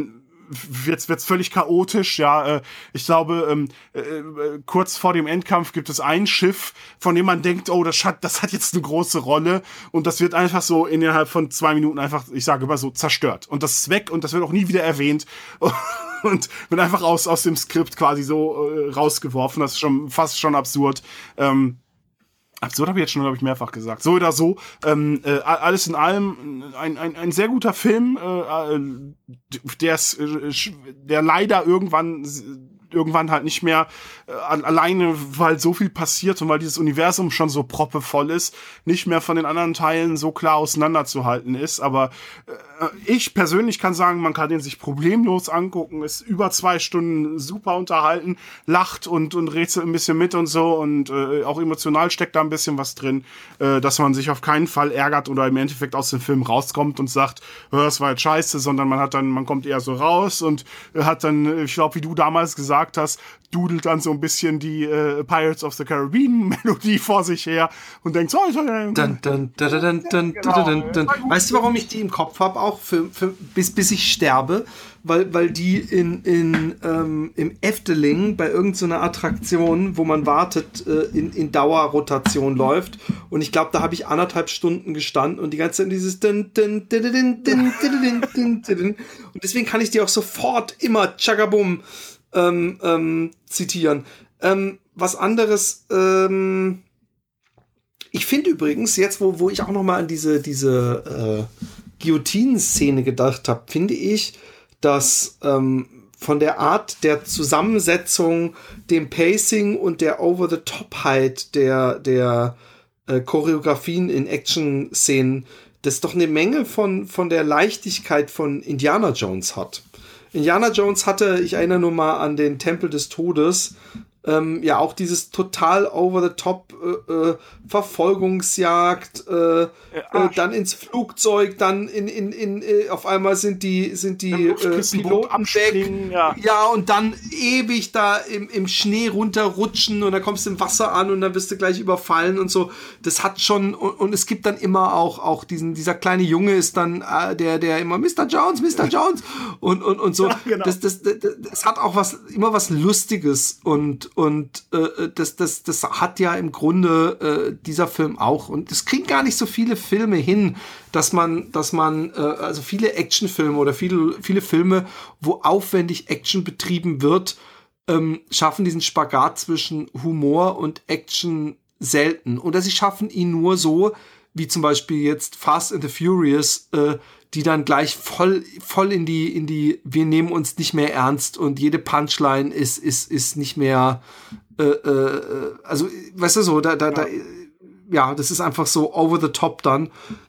G: wird's wird's völlig chaotisch, ja. Äh, ich glaube, ähm, äh, kurz vor dem Endkampf gibt es ein Schiff, von dem man denkt, oh, das hat, das hat jetzt eine große Rolle und das wird einfach so innerhalb von zwei Minuten einfach, ich sage immer so, zerstört. Und das ist weg und das wird auch nie wieder erwähnt und wird einfach aus, aus dem Skript quasi so äh, rausgeworfen. Das ist schon fast schon absurd. Ähm, Absurd habe ich jetzt schon, glaube ich, mehrfach gesagt. So oder so. Ähm, äh, alles in allem ein, ein, ein sehr guter Film, äh, der, der leider irgendwann irgendwann halt nicht mehr äh, alleine, weil so viel passiert und weil dieses Universum schon so proppevoll ist, nicht mehr von den anderen Teilen so klar auseinanderzuhalten ist. Aber äh, ich persönlich kann sagen, man kann den sich problemlos angucken, ist über zwei Stunden super unterhalten, lacht und, und rätselt ein bisschen mit und so und äh, auch emotional steckt da ein bisschen was drin, äh, dass man sich auf keinen Fall ärgert oder im Endeffekt aus dem Film rauskommt und sagt, das war jetzt scheiße, sondern man hat dann, man kommt eher so raus und hat dann, ich glaube, wie du damals gesagt hast, dudelt dann so ein bisschen die äh, Pirates of the Caribbean Melodie vor sich her und denkt so, oh, dun, dun, dun, dun, dun, dun,
F: genau. dun, dun. Weißt du, warum ich die im Kopf habe, auch für, für, bis, bis ich sterbe? Weil, weil die in, in, ähm, im Efteling bei irgendeiner Attraktion, wo man wartet, äh, in, in Dauerrotation läuft. Und ich glaube, da habe ich anderthalb Stunden gestanden und die ganze Zeit dieses dun, dun, dun, dun, dun, dun, dun, dun, dun. Und deswegen kann ich die auch sofort immer tschakabum Ähm, ähm, zitieren. Ähm, was anderes, ähm, ich finde übrigens, jetzt wo, wo ich auch noch mal an diese, diese äh, Guillotinen-Szene gedacht habe, finde ich, dass ähm, von der Art der Zusammensetzung, dem Pacing und der Over-the-Top-Heit der, der äh, Choreografien in Action-Szenen, das doch eine Menge von, von der Leichtigkeit von Indiana Jones hat. Indiana Jones hatte, ich erinnere nur mal an den Tempel des Todes, ähm, ja auch dieses total over-the-top äh, äh, Verfolgungsjagd, äh, äh, dann ins Flugzeug, dann in, in, in, äh, auf einmal sind die, sind die äh, Piloten weg. Ja. ja, und dann ewig da im, im Schnee runterrutschen und dann kommst du im Wasser an und dann wirst du gleich überfallen und so. Das hat schon, und, und es gibt dann immer auch, auch diesen, dieser kleine Junge ist dann, äh, der, der immer Mister Jones, Mister Jones und, und, und so. Ja, genau. das, das, das, das hat auch was, immer was Lustiges und, und äh, das, das, das hat ja im Grunde äh, dieser Film auch. Und es kriegen gar nicht so viele Filme hin, dass man, dass man, äh, also viele Actionfilme oder viele, viele Filme, wo aufwendig Action betrieben wird, ähm, schaffen diesen Spagat zwischen Humor und Action selten. Oder sie schaffen ihn nur so, wie zum Beispiel jetzt Fast and the Furious, äh, die dann gleich voll, voll in die, in die, wir nehmen uns nicht mehr ernst und jede Punchline ist, ist, ist nicht mehr, äh, äh, also, weißt du so, da, da, da, ja, das ist einfach so over the top dann,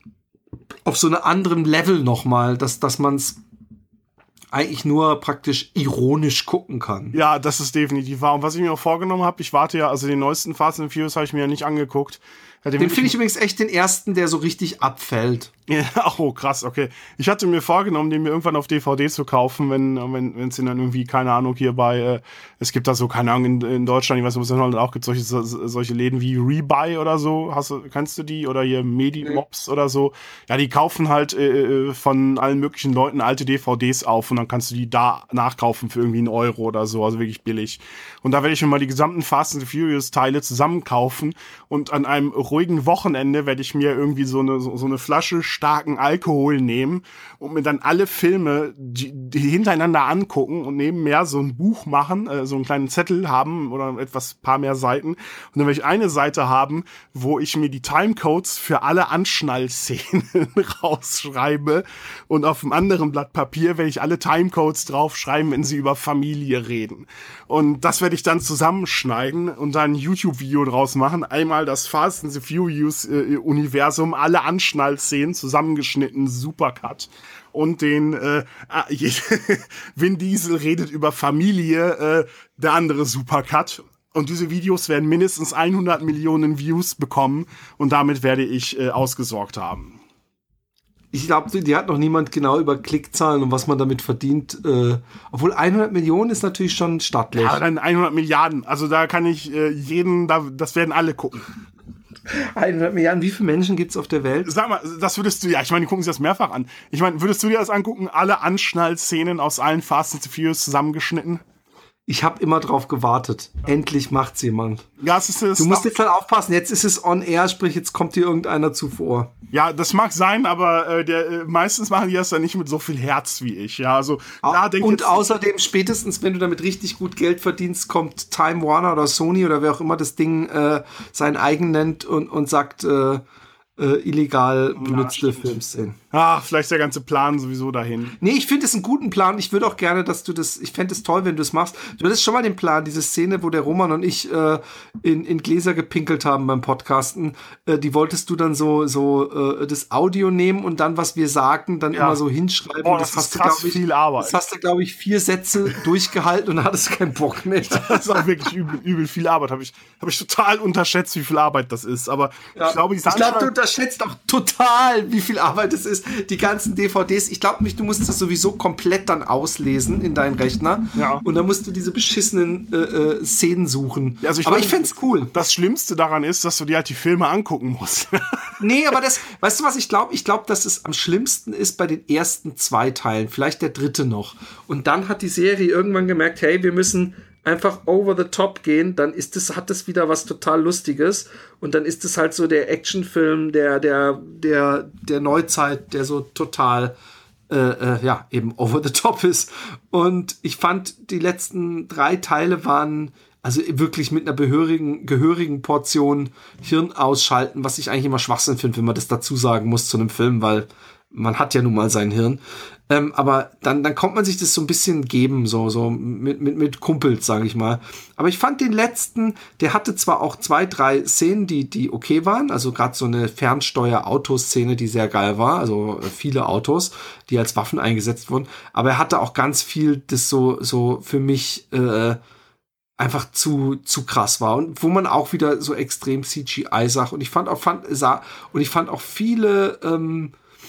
F: auf so einem anderen Level nochmal, dass, dass man es eigentlich nur praktisch ironisch gucken kann.
G: Ja, das ist definitiv wahr. Und was ich mir auch vorgenommen habe, ich warte ja, also den neuesten Fast and Furious habe ich mir ja nicht angeguckt. Ja, den
F: den finde ich übrigens echt den ersten, der so richtig abfällt.
G: Ja, oh, krass, okay. Ich hatte mir vorgenommen, den mir irgendwann auf D V D zu kaufen, wenn wenn wenn es den dann irgendwie, keine Ahnung, hier bei, äh, es gibt da so, keine Ahnung, in, in Deutschland, ich weiß nicht, ob es in Holland auch gibt, solche, so, solche Läden wie Rebuy oder so, hast du, kennst du die? Oder hier Medimobs nee. oder so. Ja, die kaufen halt äh, von allen möglichen Leuten alte D V Ds auf und dann kannst du die da nachkaufen für irgendwie einen Euro oder so, also wirklich billig. Und da werde ich mir mal die gesamten Fast and Furious Teile zusammenkaufen und an einem ruhigen Wochenende werde ich mir irgendwie so eine, so, so eine Flasche starken Alkohol nehmen und mir dann alle Filme die, die hintereinander angucken und nebenher so ein Buch machen, äh, so einen kleinen Zettel haben oder etwas paar mehr Seiten. Und dann werde ich eine Seite haben, wo ich mir die Timecodes für alle Anschnallszenen rausschreibe und auf einem anderen Blatt Papier werde ich alle Timecodes draufschreiben, wenn sie über Familie reden. Und das werde ich dann zusammenschneiden und dann ein YouTube-Video draus machen. Einmal das Fast and the Furious äh, Universum, alle Anschnallszenen zusammengeschnitten, Supercut. Und den äh, Vin Diesel redet über Familie, äh, der andere Supercut. Und diese Videos werden mindestens hundert Millionen Views bekommen und damit werde ich äh, ausgesorgt haben.
F: Ich glaube, die hat noch niemand genau über Klickzahlen und was man damit verdient. Äh, obwohl hundert Millionen ist natürlich schon stattlich.
G: Ja, dann hundert Milliarden. Also da kann ich äh, jeden, da, das werden alle gucken.
F: hundert Milliarden, wie viele Menschen gibt's auf der Welt?
G: Sag mal, das würdest du, ja, ich meine, die gucken sich das mehrfach an. Ich meine, würdest du dir das angucken, alle Anschnallszenen aus allen Fast and the Furious zusammengeschnitten?
F: Ich habe immer drauf gewartet. Endlich macht's jemand.
G: Ja, es ist es.
F: Du musst jetzt halt aufpassen. Jetzt ist es on air, sprich, jetzt kommt dir irgendeiner zuvor.
G: Ja, das mag sein, aber äh, der, äh, meistens machen die das dann nicht mit so viel Herz wie ich. Ja, also da denkt
F: Und
G: jetzt,
F: außerdem, spätestens, wenn du damit richtig gut Geld verdienst, kommt Time Warner oder Sony oder wer auch immer das Ding äh, sein eigen nennt und, und sagt, äh, äh, illegal benutzte Filmszenen.
G: Ah, vielleicht ist der ganze Plan sowieso dahin.
F: Nee, ich finde es einen guten Plan. Ich würde auch gerne, dass du das, ich fände es toll, wenn du es machst. Du hattest schon mal den Plan, diese Szene, wo der Roman und ich äh, in, in Gläser gepinkelt haben beim Podcasten, äh, die wolltest du dann so, so äh, das Audio nehmen und dann, was wir sagen, dann
G: Ja.
F: immer so hinschreiben.
G: Oh, das,
F: das
G: ist
F: hast
G: krass
F: du, glaub ich,
G: viel Arbeit.
F: Das hast du, glaube ich, vier Sätze durchgehalten und hattest keinen Bock mehr.
G: Das ist auch wirklich übel, übel viel Arbeit. Habe ich, hab ich total unterschätzt, wie viel Arbeit das ist. Aber
F: Ja.
G: ich glaube, diese
F: ich glaube, du
G: Anschlag-
F: unterschätzt auch total, wie viel Arbeit es ist. Die ganzen D V Ds. Ich glaube nicht, du musst das sowieso komplett dann auslesen in deinen Rechner.
G: Ja.
F: Und dann musst du diese beschissenen äh, äh, Szenen suchen.
G: Also ich
F: aber
G: meine,
F: ich fänd's cool.
G: Das Schlimmste daran ist, dass du dir halt die Filme angucken musst.
F: Nee, aber das, weißt du was ich glaube? Ich glaube, dass es am schlimmsten ist bei den ersten zwei Teilen. Vielleicht der dritte noch. Und dann hat die Serie irgendwann gemerkt, hey, wir müssen einfach over the top gehen, dann ist das, hat das wieder was total Lustiges und dann ist es halt so der Actionfilm der, der, der, der Neuzeit, der so total, äh, äh, ja, eben over the top ist. Und ich fand, die letzten drei Teile waren also wirklich mit einer behörigen, gehörigen Portion Hirn ausschalten, was ich eigentlich immer Schwachsinn finde, wenn man das dazu sagen muss zu einem Film, weil man hat ja nun mal sein Hirn. Ähm, aber dann, dann kommt man sich das so ein bisschen geben, so, so mit, mit, mit Kumpels, sage ich mal. Aber ich fand den letzten, der hatte zwar auch zwei, drei Szenen, die, die okay waren, also gerade so eine Fernsteuer-Autoszene, die sehr geil war, also viele Autos, die als Waffen eingesetzt wurden, aber er hatte auch ganz viel, das so, so für mich äh, einfach zu, zu krass war und wo man auch wieder so extrem C G I sah. Und ich fand auch, fand, sah, und ich fand auch viele, ähm,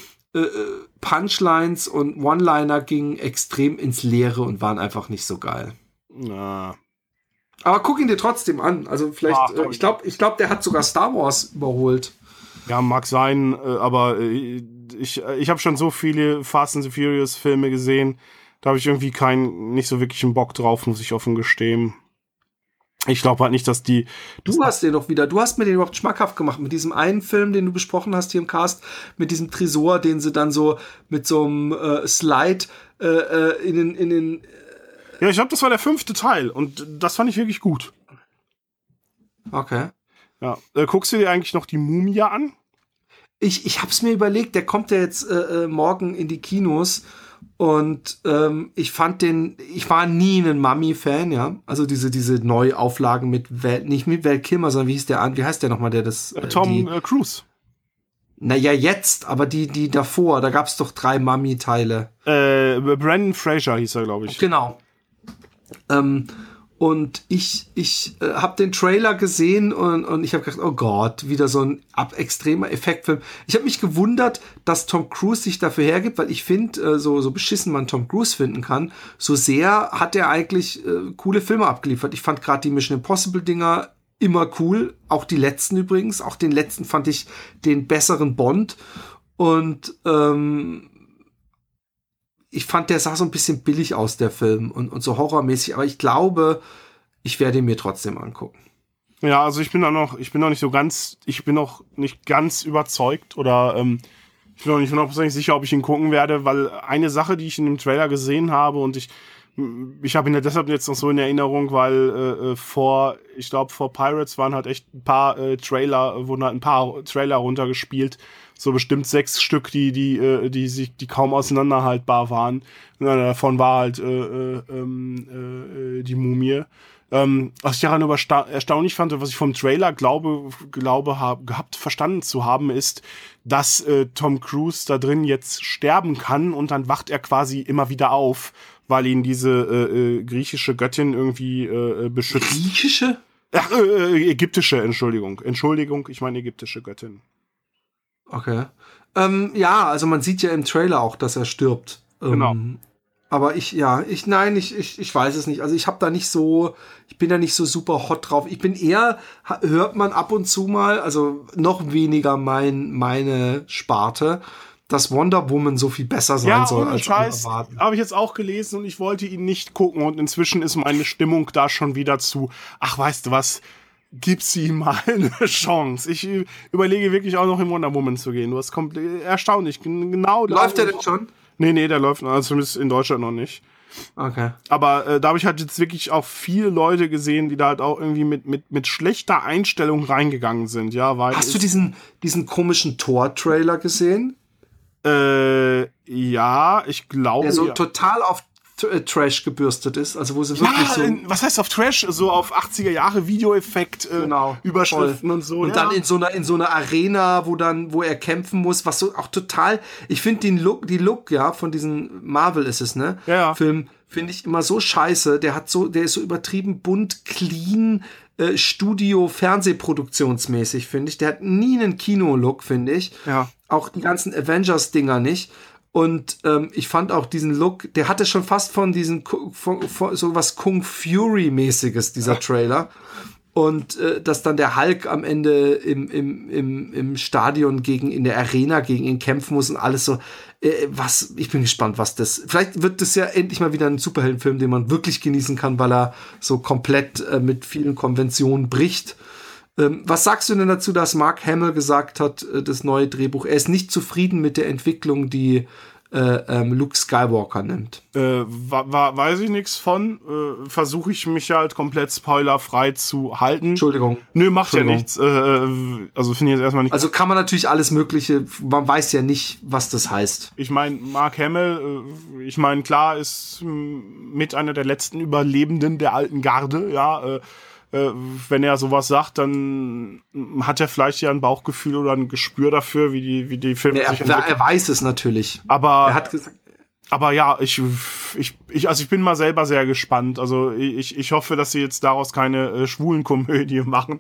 F: Punchlines und One-Liner gingen extrem ins Leere und waren einfach nicht so geil.
G: Na.
F: Aber guck ihn dir trotzdem an. Also vielleicht,
G: Ach,
F: äh, ich glaube, ich glaub, der hat sogar Star Wars überholt.
G: Ja, mag sein, äh, aber äh, ich, äh, ich habe schon so viele Fast and the Furious Filme gesehen, da habe ich irgendwie keinen, nicht so wirklich einen Bock drauf, muss ich offen gestehen. Ich glaube halt nicht, dass die...
F: Du hast den doch wieder, du hast mir den überhaupt schmackhaft gemacht mit diesem einen Film, den du besprochen hast hier im Cast, mit diesem Tresor, den sie dann so mit so einem äh, Slide äh, in den... In den
G: Ja, ich glaube, das war der fünfte Teil und das fand ich wirklich gut.
F: Okay.
G: Ja. Äh, guckst du dir eigentlich noch die Mumie an?
F: Ich, ich hab's mir überlegt, der kommt ja jetzt äh, morgen in die Kinos. Und ähm, ich fand den, ich war nie ein Mummy-Fan, ja. Also diese, diese Neuauflagen mit Val, nicht mit Val Kilmer, sondern wie hieß der an, wie heißt der nochmal, der das? Äh,
G: Tom
F: die,
G: äh, Cruise.
F: Naja, jetzt, aber die, die davor, da gab's doch drei Mummy-Teile.
G: Äh, Brandon Fraser hieß er, glaube ich.
F: Genau. Ähm, und ich, ich äh, habe den Trailer gesehen und, und ich habe gedacht, oh Gott, wieder so ein ab extremer Effektfilm. Ich habe mich gewundert, dass Tom Cruise sich dafür hergibt, weil ich finde, äh, so, so beschissen man Tom Cruise finden kann, so sehr hat er eigentlich äh, coole Filme abgeliefert. Ich fand gerade die Mission Impossible Dinger immer cool, auch die letzten übrigens. Auch den letzten fand ich den besseren Bond und ähm, ich fand, der sah so ein bisschen billig aus, der Film, und, und so horrormäßig, aber ich glaube, ich werde ihn mir trotzdem angucken.
G: Ja, also ich bin da noch, ich bin noch nicht so ganz, ich bin noch nicht ganz überzeugt oder ähm, ich bin noch nicht hundertprozentig sicher, ob ich ihn gucken werde, weil eine Sache, die ich in dem Trailer gesehen habe und ich ich habe ihn ja deshalb jetzt noch so in Erinnerung, weil äh, vor, ich glaube, vor Pirates waren halt echt ein paar äh, Trailer, wurden halt ein paar Trailer runtergespielt, so bestimmt sechs Stück, die die äh, die sich die kaum auseinanderhaltbar waren. Und einer davon war halt äh, äh, äh, die Mumie. Ähm, was ich daran übersta- erstaunlich fand und was ich vom Trailer glaube glaube hab, gehabt verstanden zu haben, ist, dass äh, Tom Cruise da drin jetzt sterben kann und dann wacht er quasi immer wieder auf, weil ihn diese äh, äh, griechische Göttin irgendwie äh, beschützt.
F: Griechische?
G: Ach, äh, ägyptische, Entschuldigung. Entschuldigung, ich meine ägyptische Göttin.
F: Okay. Ähm, ja, also man sieht ja im Trailer auch, dass er stirbt.
G: Genau.
F: Ähm, Aber ich, ja, ich, nein, ich, ich, ich weiß es nicht. Also ich habe da nicht so, ich bin da nicht so super hot drauf. Ich bin eher, hört man ab und zu mal, also noch weniger mein, meine Sparte, dass Wonder Woman so viel besser sein
G: ja,
F: soll
G: ohne
F: als
G: Scheiß,
F: erwarten.
G: habe ich jetzt auch gelesen und ich wollte ihn nicht gucken und inzwischen ist meine Stimmung da schon wieder zu, ach, weißt du was, gib's ihm mal eine Chance. Ich überlege wirklich auch noch in Wonder Woman zu gehen. Du hast komplett erstaunlich, genau.
F: Läuft der denn schon?
G: Nee, nee, der läuft noch, also zumindest in Deutschland noch nicht.
F: Okay.
G: Aber äh, da habe ich halt jetzt wirklich auch viele Leute gesehen, die da halt auch irgendwie mit, mit, mit schlechter Einstellung reingegangen sind, ja, weil.
F: Hast du diesen, diesen komischen Tor-Trailer gesehen?
G: Äh, ja, ich glaube.
F: Der so
G: ja.
F: total auf T- Trash gebürstet ist, also wo sie wirklich
G: ja,
F: so.
G: in, was heißt auf Trash? So auf achtziger Jahre Videoeffekt, äh,
F: Genau,
G: Überschriften
F: voll.
G: und so.
F: Und
G: ja.
F: dann in so einer in so einer Arena, wo dann wo er kämpfen muss, was so auch total. Ich finde den Look, die Look ja von diesen Marvel ist es ne
G: Ja, ja.
F: Film finde ich immer so scheiße. Der hat so, der ist so übertrieben bunt, clean. Äh, Studio Fernsehproduktionsmäßig finde ich. Der hat nie einen Kino-Look finde ich.
G: Ja.
F: Auch die ganzen Avengers-Dinger nicht. Und ähm, ich fand auch diesen Look, der hatte schon fast von diesen, von, von, so was Kung Fury-mäßiges, dieser Trailer. Und äh, dass dann der Hulk am Ende im, im, im, im Stadion gegen, in der Arena gegen ihn kämpfen muss und alles so, äh, was, ich bin gespannt, was das, vielleicht wird das ja endlich mal wieder ein Superheldenfilm, den man wirklich genießen kann, weil er so komplett äh, mit vielen Konventionen bricht. Ähm, was sagst du denn dazu, dass Mark Hamill gesagt hat, äh, das neue Drehbuch, er ist nicht zufrieden mit der Entwicklung, die äh, ähm, Luke Skywalker nimmt?
G: Äh, wa- wa- weiß ich nichts von. Äh, Versuche ich mich halt komplett spoilerfrei zu halten.
F: Entschuldigung.
G: Nö, macht ja
F: Entschuldigung.
G: nichts. Äh, also finde ich jetzt erstmal nicht.
F: Also kann man natürlich alles Mögliche, man weiß ja nicht, was das heißt.
G: Ich meine, Mark Hamill, äh, ich meine, klar, ist m, mit einer der letzten Überlebenden der alten Garde, ja, äh, äh, wenn er sowas sagt, dann hat er vielleicht ja ein Bauchgefühl oder ein Gespür dafür, wie die, wie die Filme
F: Er,
G: sich
F: er,
G: entwickeln.
F: er weiß es natürlich.
G: Aber,
F: Er hat gesagt,
G: aber ja, ich, ich, ich, also ich bin mal selber sehr gespannt. Also ich, ich hoffe, dass sie jetzt daraus keine äh, Schwulenkomödie machen.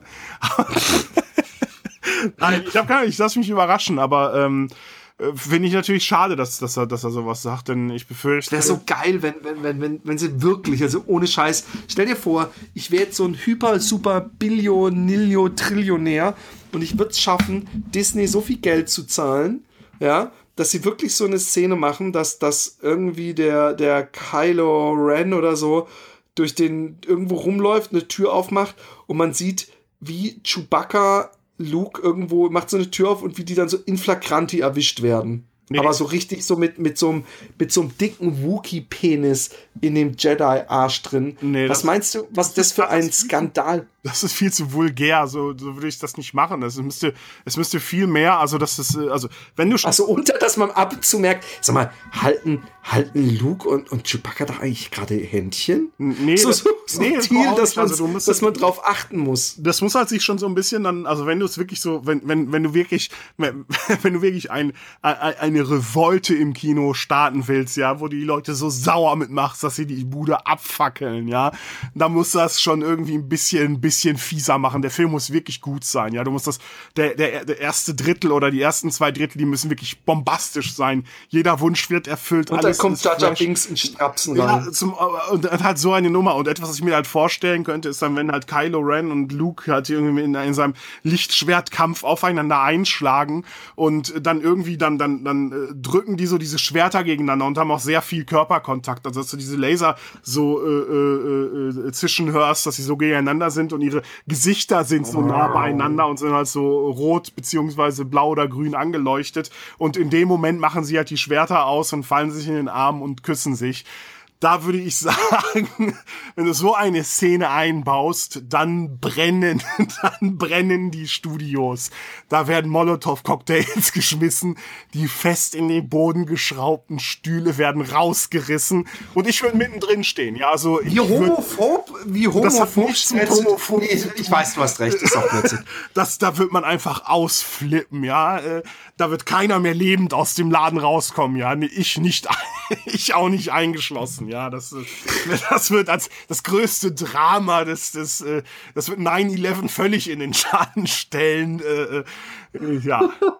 G: Nein, ich habe keine, ich lasse mich überraschen, aber ähm, finde ich natürlich schade, dass, dass, er, dass er sowas sagt, denn ich befürchte.
F: wäre so geil, wenn, wenn, wenn, wenn, wenn sie wirklich, also ohne Scheiß, stell dir vor, ich wäre jetzt so ein hyper, super Billionilio Trillionär und ich würde es schaffen, Disney so viel Geld zu zahlen, ja, dass sie wirklich so eine Szene machen, dass, dass irgendwie der, der Kylo Ren oder so durch den irgendwo rumläuft, eine Tür aufmacht und man sieht, wie Chewbacca Luke irgendwo macht so eine Tür auf und wie die dann so in flagranti erwischt werden.
G: Nee.
F: Aber so richtig so mit, mit so einem, mit so einem dicken Wookie-Penis in dem Jedi-Arsch drin.
G: Nee,
F: was
G: das-
F: meinst du, was das für ein Skandal?
G: Das ist viel zu vulgär, so, so würde ich das nicht machen. Es müsste, es müsste viel mehr, also das ist, also wenn du schon.
F: Also unter, dass man ab und zu merkt, sag mal, halten, halten Luke und, und Chewbacca da eigentlich gerade Händchen?
G: Nee,
F: so,
G: das-
F: so, so
G: nee,
F: subtil,
G: überhaupt
F: dass,
G: nicht.
F: man,
G: Also du musst
F: dass
G: das-
F: man drauf achten muss.
G: Das muss halt sich schon so ein bisschen dann, also wenn du es wirklich so, wenn, wenn, wenn du wirklich, wenn, wenn du wirklich ein, ein, eine Revolte im Kino starten willst, ja, wo du die Leute so sauer mitmachst, dass sie die Bude abfackeln, ja, dann muss das schon irgendwie ein bisschen, ein bisschen fieser machen. Der Film muss wirklich gut sein, ja, du musst das, der, der, der erste Drittel oder die ersten zwei Drittel, die müssen wirklich bombastisch sein. Jeder Wunsch wird erfüllt.
F: Und dann
G: alles
F: kommt
G: ist
F: Jar Jar
G: fresh.
F: Binks in Strapsen rein.
G: Ja, zum, und halt so eine Nummer. Und etwas, was ich mir halt vorstellen könnte, ist dann, wenn halt Kylo Ren und Luke halt irgendwie in, in seinem Lichtschwertkampf aufeinander einschlagen und dann irgendwie dann, dann, dann äh, drücken die so diese Schwerter gegeneinander und haben auch sehr viel Körperkontakt. Also, dass du diese Laser so äh, äh, äh, zwischenhörst, dass sie so gegeneinander sind und ihre Gesichter sind so nah beieinander und sind halt so rot beziehungsweise blau oder grün angeleuchtet. Und in dem Moment machen sie halt die Schwerter aus und fallen sich in den Arm und küssen sich. Da würde ich sagen, wenn du so eine Szene einbaust, dann brennen, dann brennen die Studios. Da werden Molotow-Cocktails geschmissen, die fest in den Boden geschraubten Stühle werden rausgerissen und ich würde mittendrin stehen. Ja, also ich
F: Wie
G: würd,
F: homophob? Wie
G: Das hat
F: homophob?
G: nichts mit
F: stellst du-
G: homophob
F: Nee,
G: zu tun.
F: ich weiß, du hast recht, ist auch witzig.
G: das, da wird man einfach ausflippen, ja. Äh, Da wird keiner mehr lebend aus dem Laden rauskommen, ja. Nee, ich nicht, ich auch nicht eingeschlossen, ja. Das, äh, das wird als das größte Drama, das, das, äh, das wird nine eleven völlig in den Schaden stellen, äh, äh, ja.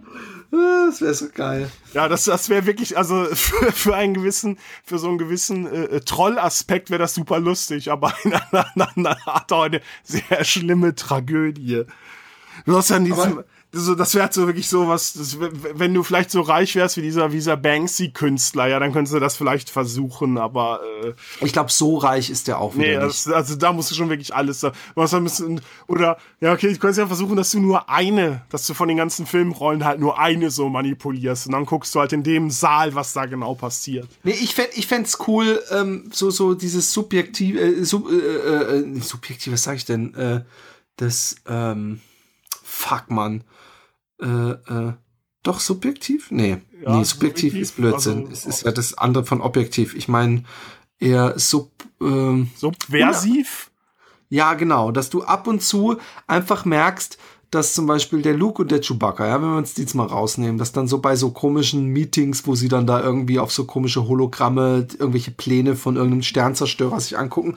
F: Das wäre so geil.
G: Ja, das, das wäre wirklich, also für, für einen gewissen, für so einen gewissen äh, Troll-Aspekt wäre das super lustig, aber in einer anderen Art auch eine sehr schlimme Tragödie. Du hast ja in diesem, aber so, das wäre so wirklich so was, das, wenn du vielleicht so reich wärst wie dieser, wie dieser Banksy-Künstler, ja, dann könntest du das vielleicht versuchen, aber äh,
F: ich glaube, so reich ist der auch wieder
G: nee,
F: nicht.
G: Das, also da musst du schon wirklich alles, was ein bisschen, oder, ja, okay, du könntest ja versuchen, dass du nur eine, dass du von den ganzen Filmrollen halt nur eine so manipulierst und dann guckst du halt in dem Saal, was da genau passiert.
F: Nee, ich fänd, ich fänd's cool, ähm, so, so dieses subjektive, äh, sub, äh, äh, subjektiv, was sag ich denn, äh, das, ähm, fuck, Mann. Äh, äh, doch subjektiv? Nee,
G: ja,
F: nee, subjektiv, subjektiv ist Blödsinn. Also, es ist ja das andere von objektiv. Ich meine, eher sub... Ähm,
G: Subversiv?
F: Ja, genau. Dass du ab und zu einfach merkst, dass zum Beispiel der Luke und der Chewbacca, ja, wenn wir uns die jetzt mal rausnehmen, dass dann so bei so komischen Meetings, wo sie dann da irgendwie auf so komische Hologramme, irgendwelche Pläne von irgendeinem Sternzerstörer sich angucken,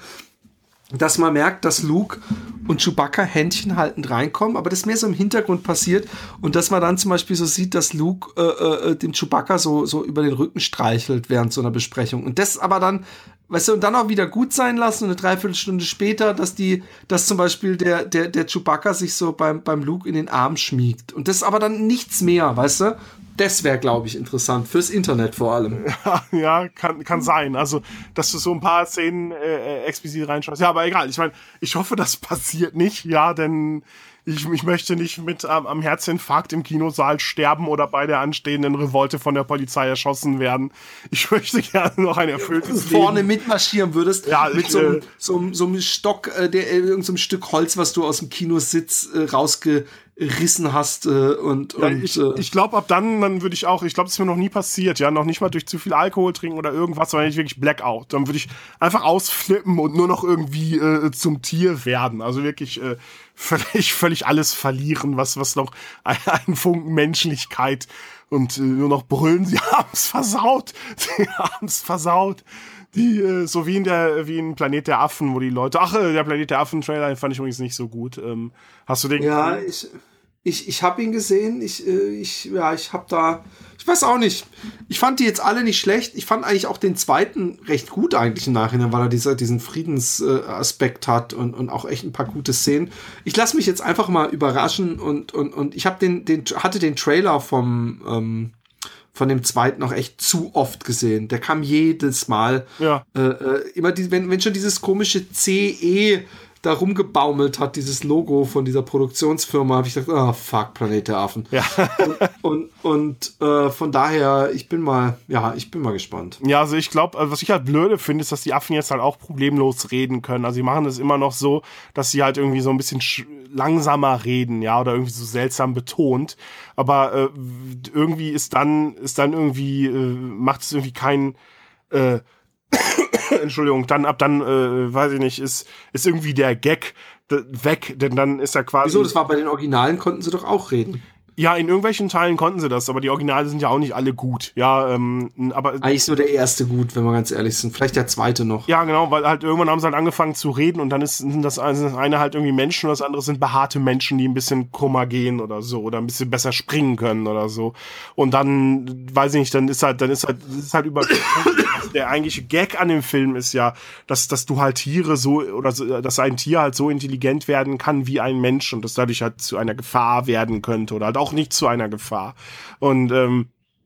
F: dass man merkt, dass Luke und Chewbacca Händchen haltend reinkommen, aber das mehr so im Hintergrund passiert und dass man dann zum Beispiel so sieht, dass Luke äh, äh, dem Chewbacca so, so über den Rücken streichelt während so einer Besprechung und das aber dann, weißt du, und dann auch wieder gut sein lassen und eine Dreiviertelstunde später, dass die, dass zum Beispiel der, der, der Chewbacca sich so beim, beim Luke in den Arm schmiegt und das aber dann nichts mehr, weißt du? Das wäre, glaube ich, interessant. Fürs Internet vor allem.
G: Ja, ja, kann, kann sein. Also, dass du so ein paar Szenen äh, explizit reinschaust. Ja, aber egal. Ich meine, ich hoffe, das passiert nicht. Ja, denn ich, ich möchte nicht mit ähm, am Herzinfarkt im Kinosaal sterben oder bei der anstehenden Revolte von der Polizei erschossen werden. Ich möchte gerne noch ein erfülltes Leben.
F: Vorne mitmarschieren würdest. Ja, mit ich, so, einem, äh, so, einem, so einem Stock, äh, der, irgendeinem so Stück Holz, was du aus dem Kinositz äh, rausge rissen hast äh, und,
G: ja,
F: und
G: ich,
F: äh,
G: ich glaube, ab dann, dann würde ich auch, ich glaube, das ist mir noch nie passiert, ja, noch nicht mal durch zu viel Alkohol trinken oder irgendwas, sondern ich wirklich Blackout. Dann würde ich einfach ausflippen und nur noch irgendwie äh, zum Tier werden. Also wirklich äh, völlig, völlig alles verlieren, was, was noch ein, ein Funken Menschlichkeit und äh, nur noch brüllen, sie haben's versaut, sie haben's versaut. Die, äh, so wie in der, wie in Planet der Affen, wo die Leute, ach, äh, der Planet der Affen-Trailer, den fand ich übrigens nicht so gut. Ähm, hast du den
F: Ja, gesehen? ich, ich, ich habe ihn gesehen, ich, äh, ich, ja, ich habe da, ich weiß auch nicht, ich fand die jetzt alle nicht schlecht, ich fand eigentlich auch den zweiten recht gut eigentlich im Nachhinein, weil er dieser, diesen Friedensaspekt äh, hat und, und auch echt ein paar gute Szenen. Ich lasse mich jetzt einfach mal überraschen und, und, und ich habe den, den, hatte den Trailer vom, ähm, von dem zweiten noch echt zu oft gesehen. Der kam jedes Mal.
G: Ja.
F: Äh, äh, immer die, wenn, wenn schon dieses komische C E da rumgebaumelt hat, dieses Logo von dieser Produktionsfirma, habe ich gedacht, oh fuck, Planet der Affen.
G: Ja.
F: und und, und äh, von daher, ich bin mal, ja, ich bin mal gespannt.
G: Ja, also ich glaube, was ich halt blöde finde, ist, dass die Affen jetzt halt auch problemlos reden können. Also sie machen das immer noch so, dass sie halt irgendwie so ein bisschen sch- langsamer reden, ja, oder irgendwie so seltsam betont. Aber äh, irgendwie ist dann, ist dann irgendwie, äh, macht es irgendwie keinen, äh, Entschuldigung, dann ab dann, äh, weiß ich nicht, ist, ist irgendwie der Gag d- weg, denn dann ist er quasi...
F: Wieso, das war bei den Originalen, konnten sie doch auch reden.
G: Ja, in irgendwelchen Teilen konnten sie das, aber die Originale sind ja auch nicht alle gut. Ja, ähm, aber...
F: Eigentlich ist nur der erste gut, wenn wir ganz ehrlich sind. Vielleicht der zweite noch.
G: Ja, genau, weil halt irgendwann haben sie halt angefangen zu reden und dann ist sind das, sind das eine halt irgendwie Menschen und das andere sind behaarte Menschen, die ein bisschen krummer gehen oder so oder ein bisschen besser springen können oder so. Und dann, weiß ich nicht, dann ist halt, dann ist halt, ist halt über... Der eigentliche Gag an dem Film ist ja, dass, dass du halt Tiere so, oder so, dass ein Tier halt so intelligent werden kann wie ein Mensch und das dadurch halt zu einer Gefahr werden könnte oder halt auch nicht zu einer Gefahr. Und ähm,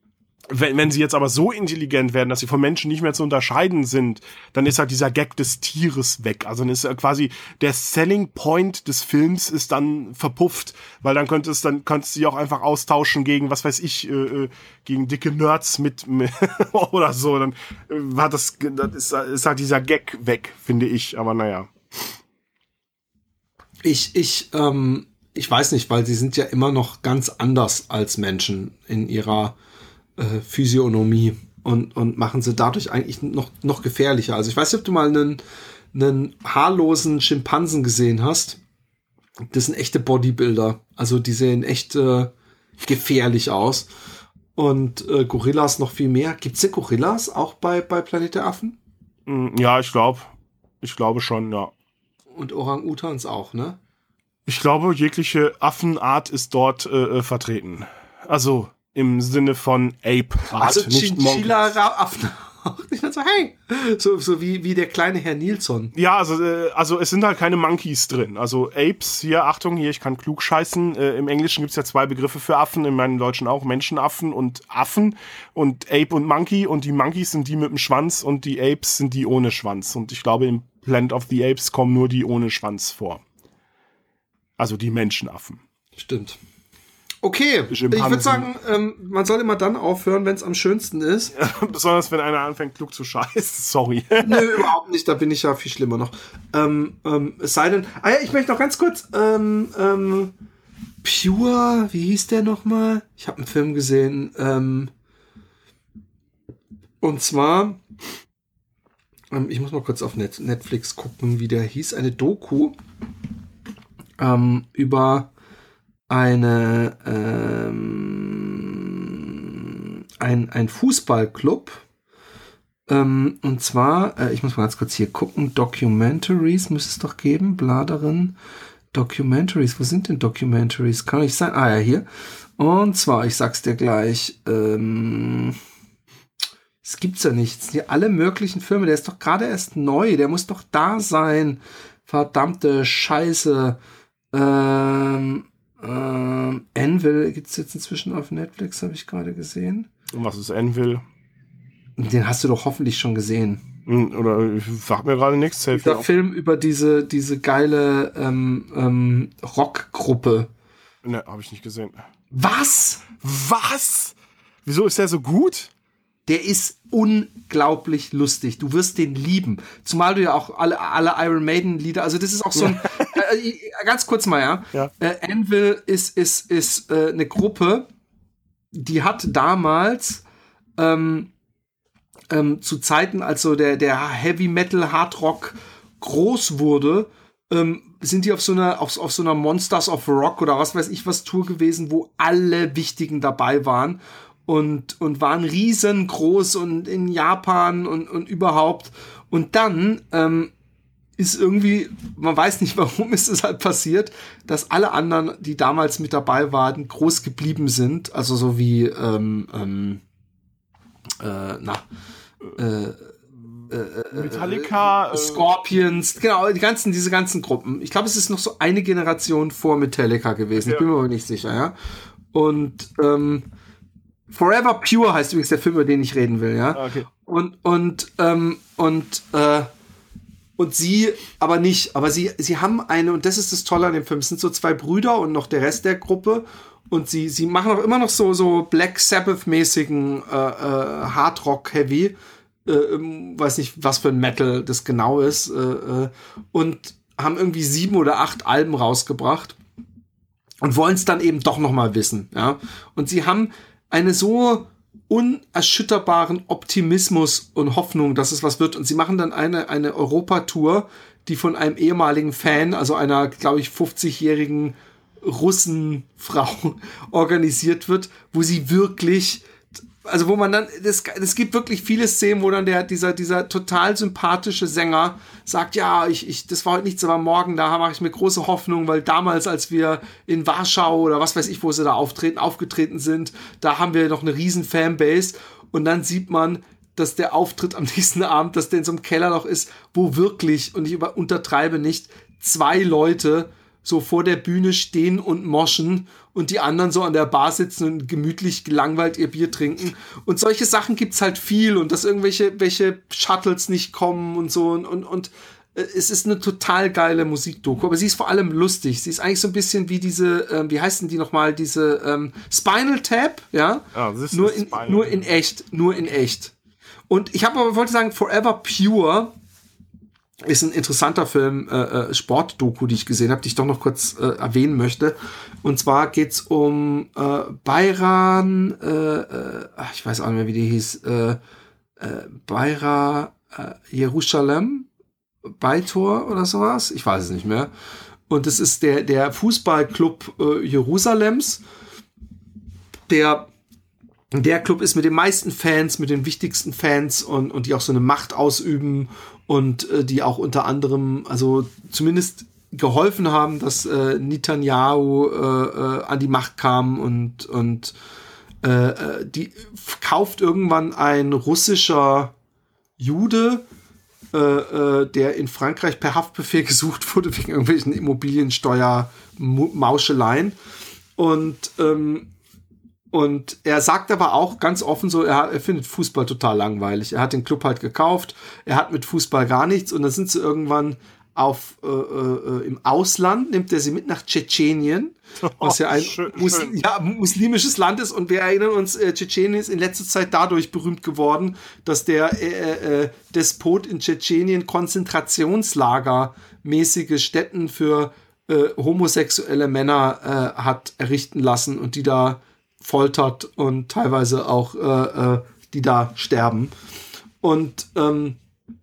G: wenn, wenn sie jetzt aber so intelligent werden, dass sie von Menschen nicht mehr zu unterscheiden sind, dann ist halt dieser Gag des Tieres weg. Also dann ist quasi der Selling Point des Films ist dann verpufft, weil dann könnte es dann könntest du sie auch einfach austauschen gegen, was weiß ich, äh, gegen dicke Nerds mit, mit oder so. Dann äh, war das, das ist, ist halt dieser Gag weg, finde ich. Aber naja.
F: Ich, ich, ähm, ich weiß nicht, weil sie sind ja immer noch ganz anders als Menschen in ihrer Äh, Physiognomie und, und machen sie dadurch eigentlich noch, noch gefährlicher. Also ich weiß nicht, ob du mal einen, einen haarlosen Schimpansen gesehen hast. Das sind echte Bodybuilder. Also die sehen echt äh, gefährlich aus. Und äh, Gorillas noch viel mehr. Gibt's denn Gorillas auch bei, bei Planet der Affen?
G: Ja, ich glaube. Ich glaube schon, ja.
F: Und Orang-Utans auch, ne?
G: Ich glaube, jegliche Affenart ist dort äh, vertreten. Also im Sinne von Ape-Art,
F: Also
G: nicht Monkeys.
F: Chinchilla-Affen. So, hey, so, so wie, wie der kleine Herr Nilsson.
G: Ja, also, äh, also es sind halt keine Monkeys drin. Also Apes, hier, Achtung, hier, ich kann klug scheißen. Äh, Im Englischen gibt's ja zwei Begriffe für Affen, in meinem Deutschen auch, Menschenaffen und Affen. Und Ape und Monkey. Und die Monkeys sind die mit dem Schwanz und die Apes sind die ohne Schwanz. Und ich glaube, im Planet of the Apes kommen nur die ohne Schwanz vor. Also die Menschenaffen.
F: Stimmt. Okay, ich
G: Schimpansen.
F: würde sagen, ähm, man soll immer dann aufhören, wenn es am schönsten ist.
G: Besonders wenn einer anfängt, klug zu scheißen. Sorry.
F: Nö, überhaupt nicht, da bin ich ja viel schlimmer noch. Ähm, ähm, es sei denn, ah ja, ich möchte noch ganz kurz, ähm, ähm, Pure, wie hieß der nochmal? Ich habe einen Film gesehen, ähm, und zwar, ähm, ich muss mal kurz auf Net- Netflix gucken, wie der hieß, eine Doku, ähm, über eine ähm, ein, ein Fußballclub, ähm, und zwar, äh, ich muss mal ganz kurz hier gucken, Documentaries müsste es doch geben, Bladerin, Documentaries, wo sind denn Documentaries? Kann nicht sein, ah ja, hier. Und zwar, ich sag's dir gleich, ähm, es gibt's ja nichts, hier alle möglichen Filme, der ist doch gerade erst neu, der muss doch da sein, verdammte Scheiße, ähm, Ähm, Anvil gibt es jetzt inzwischen auf Netflix, habe ich gerade gesehen.
G: Und was ist Anvil?
F: Den hast du doch hoffentlich schon gesehen.
G: Oder sag mir gerade nichts.
F: Der Film über diese, diese geile ähm, ähm, Rockgruppe.
G: Ne, habe ich nicht gesehen.
F: Was?
G: Was? Wieso ist der so gut?
F: Der ist unglaublich lustig. Du wirst den lieben. Zumal du ja auch alle, alle Iron Maiden Lieder, also das ist auch so ein, äh, ganz kurz mal, ja.
G: ja.
F: Äh, Anvil ist, ist, ist äh, eine Gruppe, die hat damals ähm, ähm, zu Zeiten, als so der, der Heavy Metal Hard Rock groß wurde, ähm, sind die auf so einer, auf, auf so einer Monsters of Rock oder was weiß ich was Tour gewesen, wo alle Wichtigen dabei waren. Und, und waren riesengroß und in Japan und, und überhaupt. Und dann ähm, ist irgendwie, man weiß nicht warum, ist es halt passiert, dass alle anderen, die damals mit dabei waren, groß geblieben sind. Also so wie, ähm, ähm, äh, na, äh, äh,
G: Metallica,
F: äh, Scorpions, genau, die ganzen, diese ganzen Gruppen. Ich glaube, es ist noch so eine Generation vor Metallica gewesen. Ja. Ich bin mir aber nicht sicher, ja. Und, ähm, Forever Pure heißt übrigens der Film, über den ich reden will, ja.
G: Okay.
F: Und, und, ähm, und, äh, und sie, aber nicht, aber sie, sie haben eine, und das ist das Tolle an dem Film, es sind so zwei Brüder und noch der Rest der Gruppe, und sie, sie machen auch immer noch so, so Black Sabbath-mäßigen, äh, äh, Hard Rock Heavy, äh, weiß nicht, was für ein Metal das genau ist, äh, äh, und haben irgendwie sieben oder acht Alben rausgebracht und wollen es dann eben doch noch mal wissen, ja. Und sie haben eine so unerschütterbaren Optimismus und Hoffnung, dass es was wird. Und sie machen dann eine, eine Europatour, die von einem ehemaligen Fan, also einer, glaube ich, fünfzigjährigen Russenfrau organisiert wird, wo sie wirklich, also wo man dann, es gibt wirklich viele Szenen, wo dann der, dieser, dieser total sympathische Sänger sagt, ja, ich, ich, das war heute nichts, aber morgen, da mache ich mir große Hoffnung, weil damals, als wir in Warschau oder was weiß ich, wo sie da auftreten, aufgetreten sind, da haben wir noch eine riesen Fanbase, und dann sieht man, dass der Auftritt am nächsten Abend, dass der in so einem Kellerloch ist, wo wirklich, und ich über, untertreibe nicht, zwei Leute so vor der Bühne stehen und moschen und die anderen so an der Bar sitzen und gemütlich gelangweilt ihr Bier trinken. Und solche Sachen gibt's halt viel, und dass irgendwelche welche Shuttles nicht kommen und so, und, und, und äh, es ist eine total geile Musikdoku, aber sie ist vor allem lustig. Sie ist eigentlich so ein bisschen wie diese, äh, wie heißen die nochmal, diese ähm, Spinal Tap, ja?
G: Ja, das ist
F: nur, in,
G: Spinal.
F: nur in echt, nur in echt. Und ich habe aber wollte sagen, Forever Pure ist ein interessanter Film, äh, Sportdoku, die ich gesehen habe, die ich doch noch kurz äh, erwähnen möchte. Und zwar geht's um äh, Bayran, äh, äh, ich weiß auch nicht mehr, wie die hieß, äh, äh, Bayra äh, Jerusalem, Beitor oder sowas, ich weiß es nicht mehr. Und es ist der, der Fußballclub äh, Jerusalems, der der Club ist mit den meisten Fans, mit den wichtigsten Fans, und, und die auch so eine Macht ausüben und äh, die auch unter anderem, also zumindest geholfen haben, dass äh, Netanyahu äh, äh, an die Macht kam und, und äh, die kauft irgendwann ein russischer Jude, äh, äh, der in Frankreich per Haftbefehl gesucht wurde wegen irgendwelchen Immobiliensteuer-Mauscheleien. Und ähm, Und er sagt aber auch ganz offen so, er, er findet Fußball total langweilig. Er hat den Club halt gekauft, er hat mit Fußball gar nichts und dann sind sie irgendwann auf äh, äh, im Ausland, nimmt er sie mit nach Tschetschenien, was ja ein
G: schön,
F: Mus-
G: schön.
F: ja, muslimisches Land ist und wir erinnern uns, äh, Tschetschenien ist in letzter Zeit dadurch berühmt geworden, dass der äh, äh, Despot in Tschetschenien konzentrationslagermäßige Stätten für äh, homosexuelle Männer äh, hat errichten lassen und die da foltert und teilweise auch äh, äh, die da sterben. Und ähm,